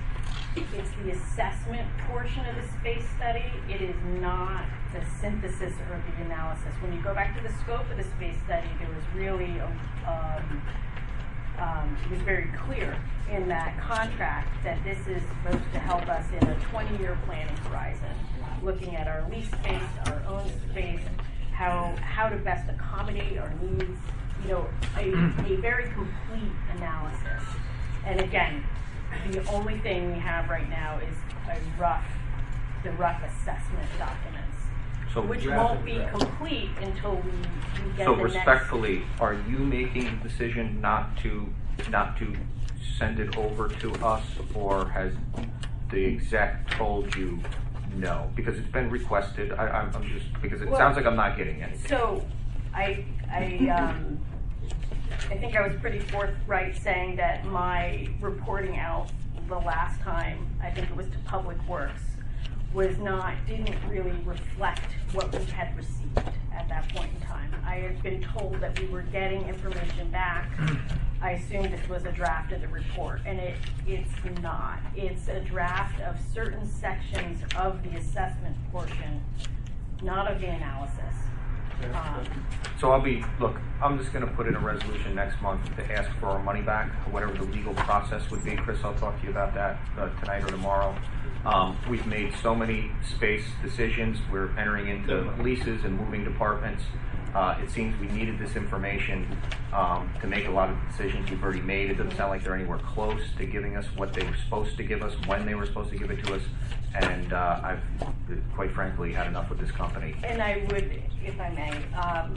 it's the assessment portion of the space study. It is not the synthesis or the analysis. When you go back to the scope of the space study, there was really a, um, um, it was very clear in that contract that this is supposed to help us in a twenty-year planning horizon, looking at our lease space, our own space, how how to best accommodate our needs. You know, a, a very complete analysis. And again, the only thing we have right now is a rough, the rough assessment documents, So which draft won't and be draft. complete until we, we get So the respectfully, are you making the decision not to, not to send it over to us, or has the exec told you no? Because it's been requested, I, I'm, I'm just, because it Well, sounds like I'm not getting anything. So, I, I, um, I think I was pretty forthright saying that my reporting out the last time, I think it was to Public Works, was not, didn't really reflect what we had received at that point in time. I had been told that we were getting information back. I assumed this was a draft of the report, and it, it's not. It's a draft of certain sections of the assessment portion, not of the analysis. Um, So I'll be, look, I'm just gonna put in a resolution next month to ask for our money back, whatever the legal process would be. Chris, I'll talk to you about that uh, tonight or tomorrow. Um, we've made so many space decisions. We're entering into leases and moving departments. Uh, it seems we needed this information um, to make a lot of decisions we've already made. It doesn't sound like they're anywhere close to giving us what they were supposed to give us, when they were supposed to give it to us. And uh, I've, quite frankly, had enough with this company. And I would, if I may, um,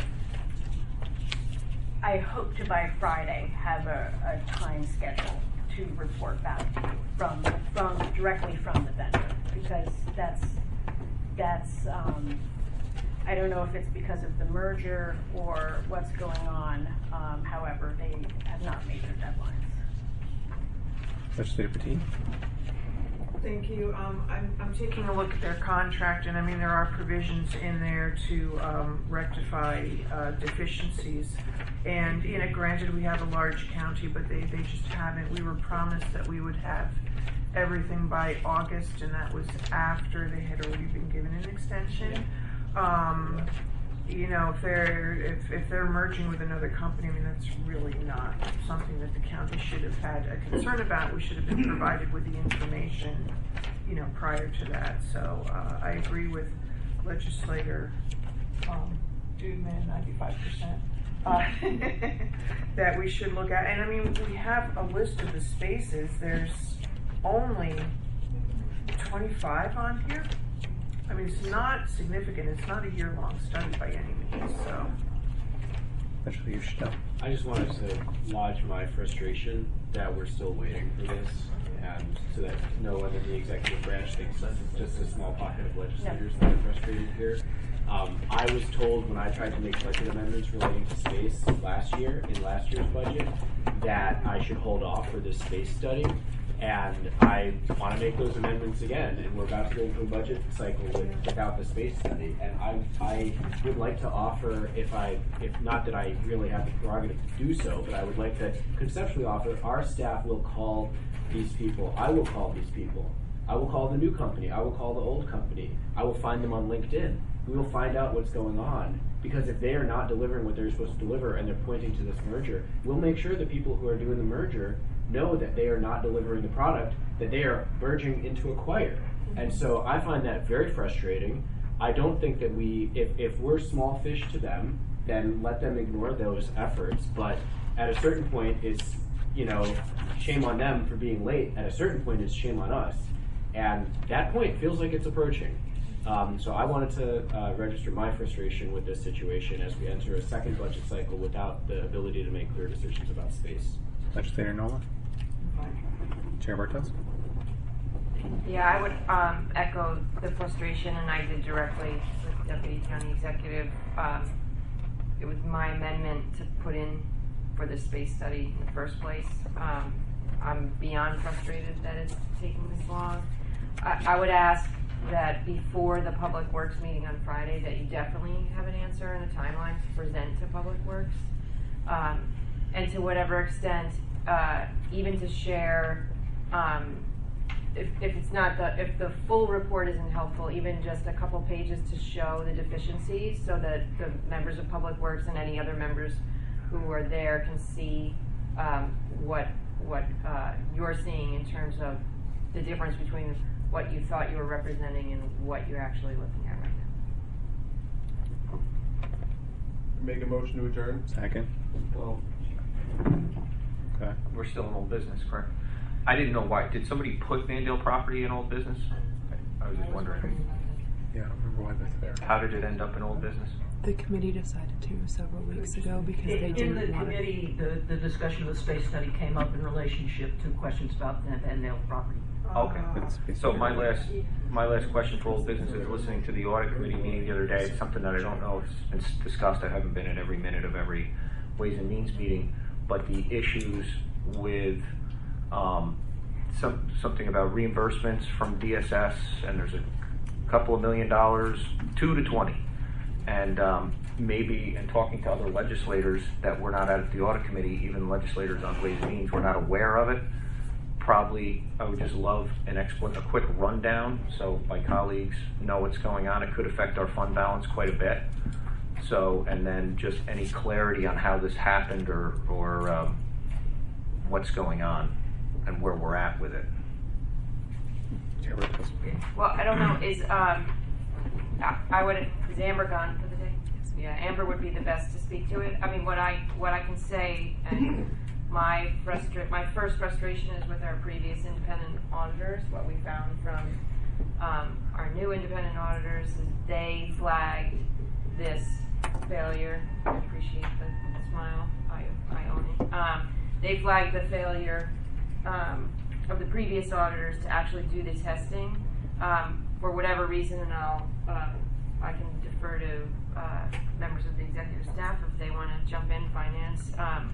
I hope to by Friday have a, a time schedule to report back to you from, from, directly from the vendor, because that's, that's, um, I don't know if it's because of the merger or what's going on. Um, however, they have not made their deadlines. Legislator Petit. Thank you. Um, I'm, I'm taking a look at their contract, and I mean, there are provisions in there to um, rectify uh, deficiencies. And, you know, granted, we have a large county, but they, they just haven't. We were promised that we would have everything by August, and that was after they had already been given an extension. Um, you know, if they're if, if they're merging with another company, I mean, that's really not something that the county should have had a concern about. We should have been provided with the information, you know, prior to that. So uh, I agree with legislator um, Dudeman, ninety-five percent, uh, that we should look at. And I mean, we have a list of the spaces. There's only twenty-five on here. I mean, it's not significant. It's not a year-long study by any means, so. Actually, you should know. I just wanted to lodge my frustration that we're still waiting for this, and so that no one in the executive branch thinks that it's just a small pocket of legislators that are frustrated here. Um, I was told when I tried to make budget amendments relating to space last year, in last year's budget, that I should hold off for this space study. And I want to make those amendments again, and we're about to go into a budget cycle with, without the space study. And I, I would like to offer, if I, if not that I really have the prerogative to do so, but I would like to conceptually offer, our staff will call these people. I will call these people. I will call the new company. I will call the old company. I will find them on LinkedIn. We will find out what's going on. Because if they are not delivering what they're supposed to deliver and they're pointing to this merger, we'll make sure the people who are doing the merger know that they are not delivering the product that they are merging into acquire. And so I find that very frustrating. I don't think that we, if, if we're small fish to them, then let them ignore those efforts. But at a certain point, it's, you know, shame on them for being late. At a certain point, it's shame on us. And that point feels like it's approaching. Um, so I wanted to uh, register my frustration with this situation as we enter a second budget cycle without the ability to make clear decisions about space. Legislator Nola. Chair Bartels. Yeah, I would um, echo the frustration, and I did directly with Deputy County Executive. Um, it was my amendment to put in for the space study in the first place. Um, I'm beyond frustrated that it's taking this long. I, I would ask that before the Public Works meeting on Friday that you definitely have an answer and a timeline to present to Public Works. Um, and to whatever extent, uh, even to share um, if, if it's not the, if the full report isn't helpful, even just a couple pages to show the deficiencies so that the members of Public Works and any other members who are there can see um, what, what uh, you're seeing in terms of the difference between what you thought you were representing and what you're actually looking at right now. Make a motion to adjourn. Second. Well, Okay. we're still in old business, correct? I didn't know why. Did somebody put Vandale property in old business? I, I was just wondering. Yeah, I don't remember why that's there. How did it end up in old business? The committee decided to several weeks ago because they In didn't the want committee, the, the discussion of the space study came up in relationship to questions about the Vandale property. Okay. So my last, my last question for old business is listening to the audit committee meeting the other day. It's something that I don't know if it's been discussed. I haven't been at every minute of every Ways and Means meeting, but the issues with um, some, something about reimbursements from D S S, and there's a couple of million dollars, two to twenty. And um, maybe in talking to other legislators that were not at the audit committee, even legislators on Ways and Means were not aware of it. Probably, I would just love an expl- a quick rundown so my colleagues know what's going on. It could affect our fund balance quite a bit. So, and then just any clarity on how this happened or, or um, what's going on and where we're at with it. Well, I don't know, is, um, I, I would, is Amber gone for the day? Yeah, Amber would be the best to speak to it. I mean, what I, what I can say, and my frustra- my first frustration is with our previous independent auditors. What we found from um, our new independent auditors is they flagged this failure. I appreciate the smile. I, I own it. Um, they flagged the failure um, of the previous auditors to actually do the testing um, for whatever reason, and I'll uh, I can defer to uh, members of the executive staff if they want to jump in. Finance. Um,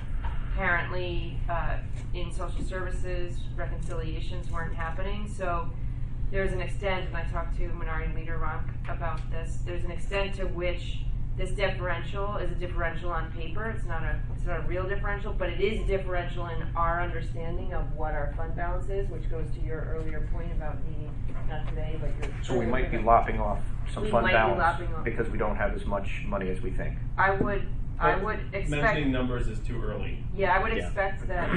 apparently, uh, in social services, reconciliations weren't happening, so there's an extent, and I talked to Minority Leader Ronk about this. There's an extent to which this differential is a differential on paper. It's not a it's not a real differential, but it is differential in our understanding of what our fund balance is, which goes to your earlier point about needing, not today, but your. So we might be lopping off some We fund might be balance lopping off. because we don't have as much money as we think. I would I would expect. Mentioning numbers is too early. Yeah, I would Yeah. expect that.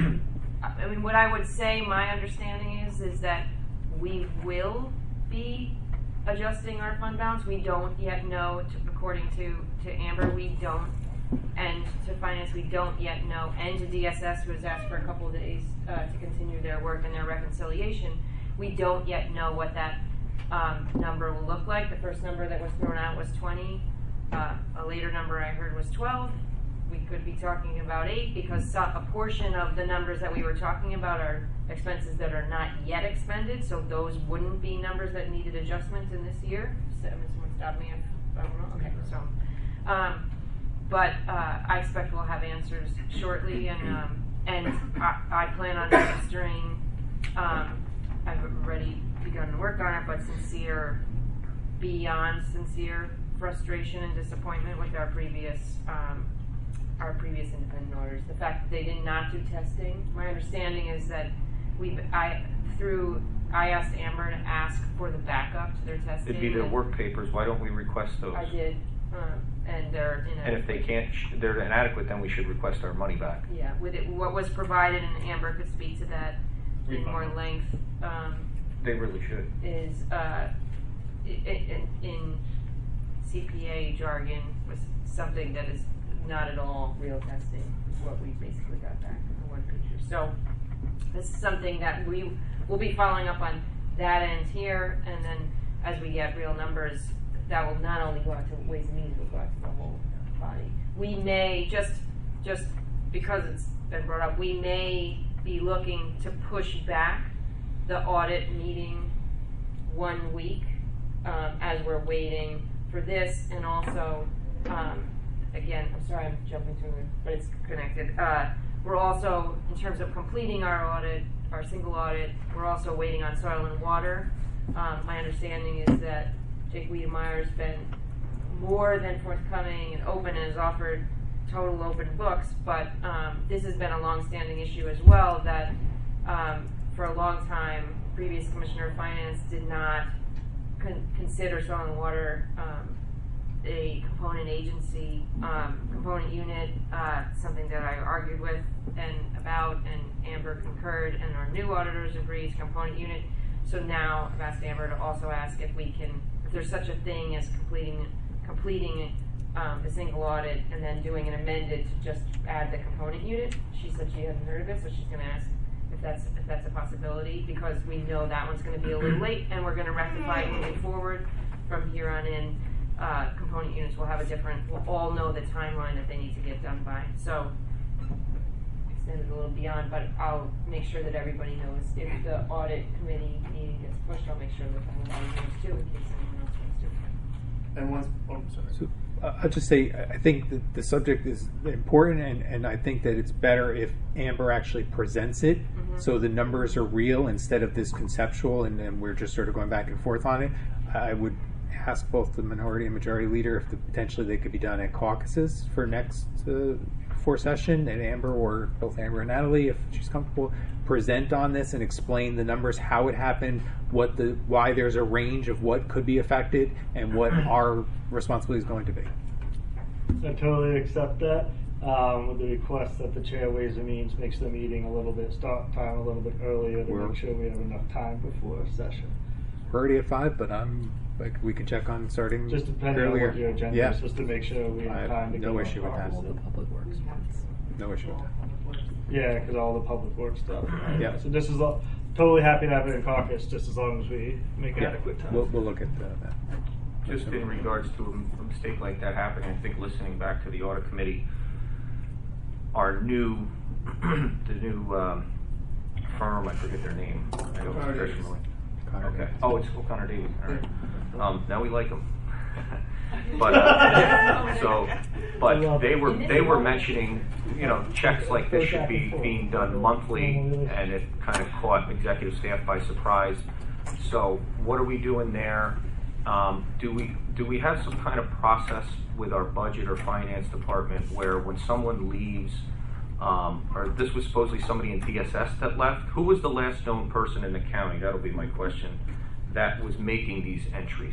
I mean, what I would say, my understanding is, is that we will be adjusting our fund balance. We don't yet know, to, according to, to Amber, we don't, and to finance, we don't yet know, and to D S S, who has asked for a couple of days uh, to continue their work and their reconciliation, we don't yet know what that um, number will look like. The first number that was thrown out was twenty. Uh, a later number I heard was twelve. We could be talking about eight because so, a portion of the numbers that we were talking about are expenses that are not yet expended, so those wouldn't be numbers that needed adjustment in this year. So, someone stop me if I'm wrong. Okay, so, um, but uh, I expect we'll have answers shortly, and um, and I, I plan on registering. Um, I've already begun to work on it, but sincere, beyond sincere frustration and disappointment with our previous. Um, our previous independent auditors. The fact that they did not do testing. My understanding is that we've, I, through, I asked Amber to ask for the backup to their testing. It'd be their work papers. Why don't we request those? I did, uh, and they're inadequate. And if they can't, sh- they're inadequate, then we should request our money back. Yeah, with it, what was provided, and Amber could speak to that in Refund. more length, um, They really should. is, uh, in, in C P A jargon was something that is not at all real testing, is what we basically got back in one picture. So this is something that we will be following up on that end here, and then as we get real numbers, that will not only go out to Ways and Means, will go out to the whole body. We may, just just because it's been brought up, we may be looking to push back the audit meeting one week um, as we're waiting for this, and also um, again, I'm sorry I'm jumping through it, but it's connected. Uh, we're also, in terms of completing our audit, our single audit, we're also waiting on soil and water. Um, my understanding is that Jake Wiedemeyer's been more than forthcoming and open and has offered total open books, but um, this has been a long-standing issue as well, that um, for a long time, previous Commissioner of Finance did not con- consider soil and water um, a component agency, um, component unit, uh, something that I argued with and about, and Amber concurred, and our new auditors agrees, component unit. So now I've asked Amber to also ask if we can, if there's such a thing as completing completing um, a single audit and then doing an amended to just add the component unit. She said she hadn't heard of it, so she's going to ask if that's if that's a possibility, because we know that one's going to be a little late, and we're going to rectify it moving forward from here on in. Uh, component units will have a different, we'll all know the timeline that they need to get done by. So, extended a little beyond, but I'll make sure that everybody knows if the audit committee meeting gets pushed, I'll make sure that everybody knows too, in case anyone else wants to. And once, oh, sorry. So, uh, I'll just say, I think that the subject is important, and, and I think that it's better if Amber actually presents it, mm-hmm. so the numbers are real instead of this conceptual, and then we're just sort of going back and forth on it. I would ask both the minority and majority leader if the, potentially they could be done at caucuses for next uh, for session, and Amber, or both Amber and Natalie, if she's comfortable, present on this and explain the numbers, how it happened, what the why there's a range of what could be affected, and what our responsibility is going to be. I totally accept that, um, with the request that the chair Ways and Means makes the meeting a little bit, start time a little bit earlier to We're, make sure we have enough time before session. We're already at five, but I'm like we can check on starting just depending earlier. on what your agenda yeah. is, just to make sure we have, I have time to no go issue with that. all the public works. No issue with that. Yeah, because all the public work stuff. Right? Yeah. So this is all, totally happy to have it in caucus, just as long as we make yeah. adequate time. We'll, we'll look at uh, that. Just in regards to a, a mistake like that happening, I think listening back to the audit committee, our new, the new um, firm, I forget their name. I know it's very familiar. Okay. Oh, it's O'Connor Davies. All right. Um, now we like them. but uh, so, but they were they were mentioning, you know, checks like this should be being done monthly, and it kind of caught executive staff by surprise. So, what are we doing there? Um, do we do we have some kind of process with our budget or finance department where when someone leaves? Um, or this was supposedly somebody in D S S that left. Who was the last known person in the county? That'll be my question. That was making these entries.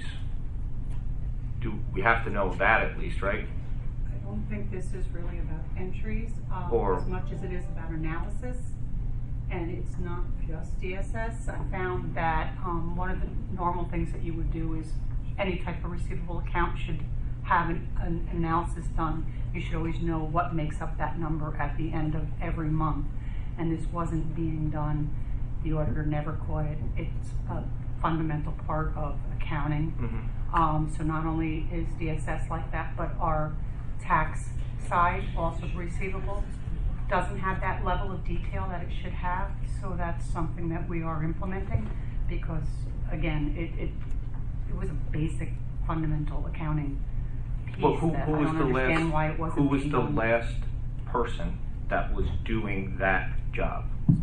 Do we have to know that at least, right? I don't think this is really about entries um, or, as much as it is about analysis. And it's not just D S S. I found that um, one of the normal things that you would do is any type of receivable account should have an, an analysis done. You should always know what makes up that number at the end of every month. And this wasn't being done. The auditor never caught it. It's a fundamental part of accounting. Mm-hmm. Um, so not only is D S S like that, but our tax side, also receivable, doesn't have that level of detail that it should have. So that's something that we are implementing because, again, it, it, it was a basic fundamental accounting piece well, who, that who I was don't the understand last, why it wasn't who was being the done. last person that was doing that job?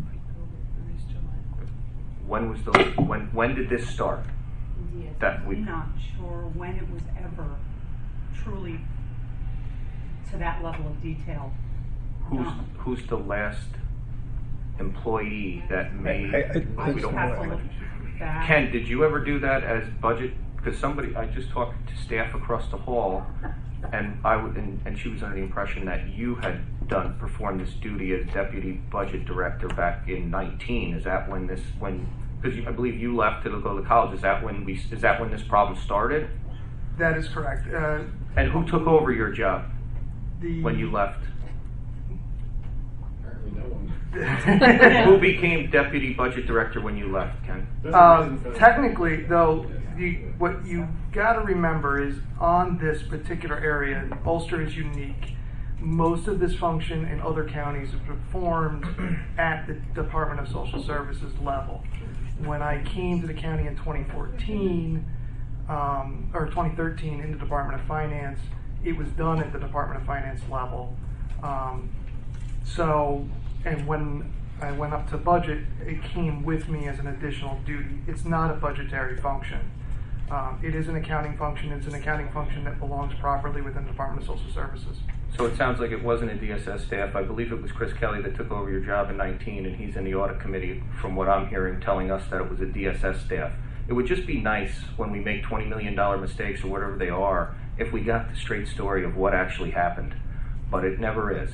When was the when when did this start? Yes, That we I'm not sure when it was ever truly to that level of detail. who's No. who's the last employee that made? I- I- I we don't have to know. look back. Ken, did you ever do that as budget? Because somebody, I just talked to staff across the hall, and I would, and, and she was under the impression that you had done performed this duty as deputy budget director back in nineteen. Is that when this when? Because I believe you left to go to college. Is that when we? Is that when this problem started? That is correct. Uh, And who took over your job the when you left? Apparently no one. Who became deputy budget director when you left, Ken? Uh, technically, though, the, what you got to remember is on this particular area, Ulster is unique. Most of this function in other counties is performed at the Department of Social Services level. When I came to the county in twenty fourteen, um, or twenty thirteen in the Department of Finance, it was done at the Department of Finance level. Um, so, and when I went up to budget, it came with me as an additional duty. It's not a budgetary function. Um, it is an accounting function. It's an accounting function that belongs properly within the Department of Social Services. So it sounds like it wasn't a D S S staff. I believe it was Chris Kelly that took over your job in nineteen, and he's in the audit committee, from what I'm hearing, telling us that it was a D S S staff. It would just be nice when we make twenty million dollars mistakes or whatever they are, if we got the straight story of what actually happened. But it never is.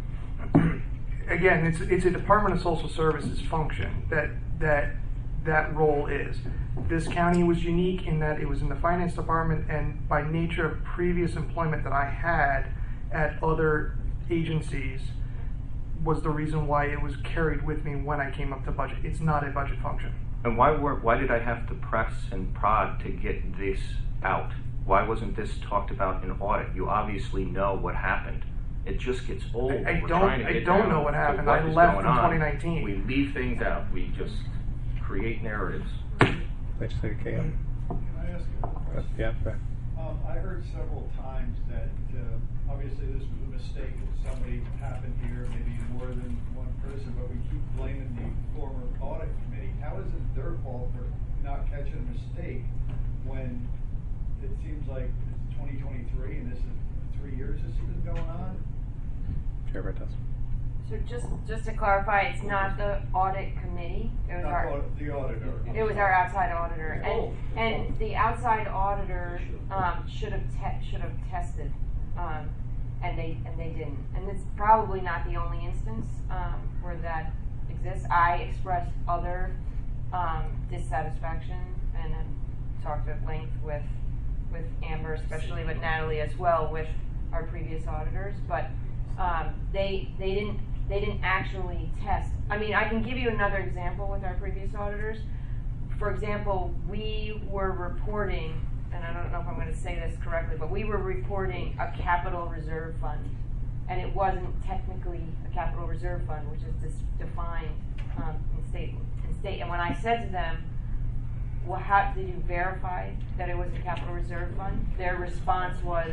Again, it's it's a Department of Social Services function that that that role is. This county was unique in that it was in the finance department, and by nature of previous employment that I had at other agencies was the reason why it was carried with me when I came up to budget. It's not a budget function. And why were why did I have to press and prod to get this out? Why wasn't this talked about in audit? You obviously know what happened. It just gets old. I, I We're don't. trying to I get don't down know what to happened. what I is left going in on. twenty nineteen. We leave things out. We just create narratives. Legislator K M. Can I ask a question? Yeah, right. Um, I heard several times that uh, obviously this was a mistake that somebody happened here, maybe more than one person, but we keep blaming the former audit committee. How is it their fault for not catching a mistake when it seems like it's twenty twenty-three and this is three years this has been going on? Chair Bartos. So just, just to clarify, it's not the audit committee, it was Not our. audit- the auditor. It was our outside auditor, Oh. and, and the outside auditor, um, should have te- should have tested, um, and they, and they didn't. And it's probably not the only instance, um, where that exists. I expressed other, um, dissatisfaction, and have talked at length with, with Amber especially, but Natalie as well, with our previous auditors, but, um, they, they didn't, they didn't actually test. I mean, I can give you another example with our previous auditors. For example, we were reporting, and I don't know if I'm going to say this correctly, but we were reporting a capital reserve fund, and it wasn't technically a capital reserve fund, which is dis- defined um, in state. In state. And when I said to them, "Well, how did you verify that it was a capital reserve fund?" Their response was,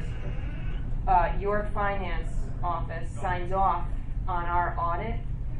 uh, "Your finance office signs off on our audit,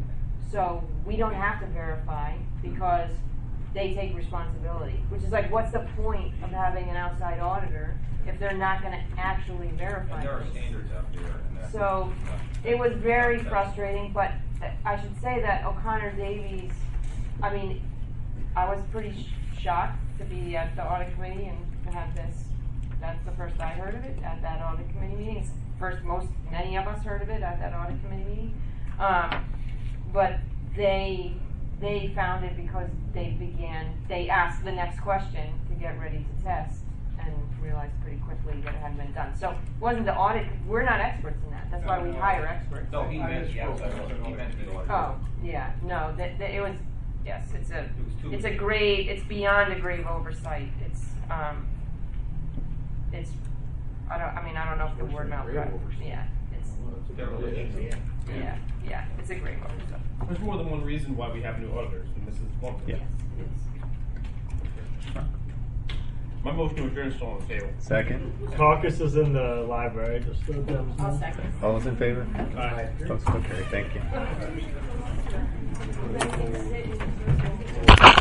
so we don't have to verify because they take responsibility." Which is like, what's the point of having an outside auditor if they're not going to actually verify And there are things? standards out there. And that's So it was very frustrating, but I should say that O'Connor Davies, I mean, I was pretty sh- shocked to be at the audit committee and to have this. That's the first I heard of it at that audit committee meeting. It's first most many of us heard of it at that audit committee meeting. Um, but they they found it because they began, they asked the next question to get ready to test and realized pretty quickly that it hadn't been done. So it wasn't the audit, we're not experts in that. That's why we hire experts. No, he meant the outside audit. He meant the audit. Oh, yeah, no, that, that it was, yes, it's a, it's a grave, it's beyond a grave oversight. It's, um, it's, I don't, I mean, I don't know if the word mouth, but, yeah, it's, yeah, yeah, it's a grave oversight. There's more than one reason why we have new auditors, and this is one of them. Yeah. My motion to adjourn is still on the table. Second. Caucus is in the library, just so that was I'll second. All those in favor? Aye. Votes so carried. Thank you.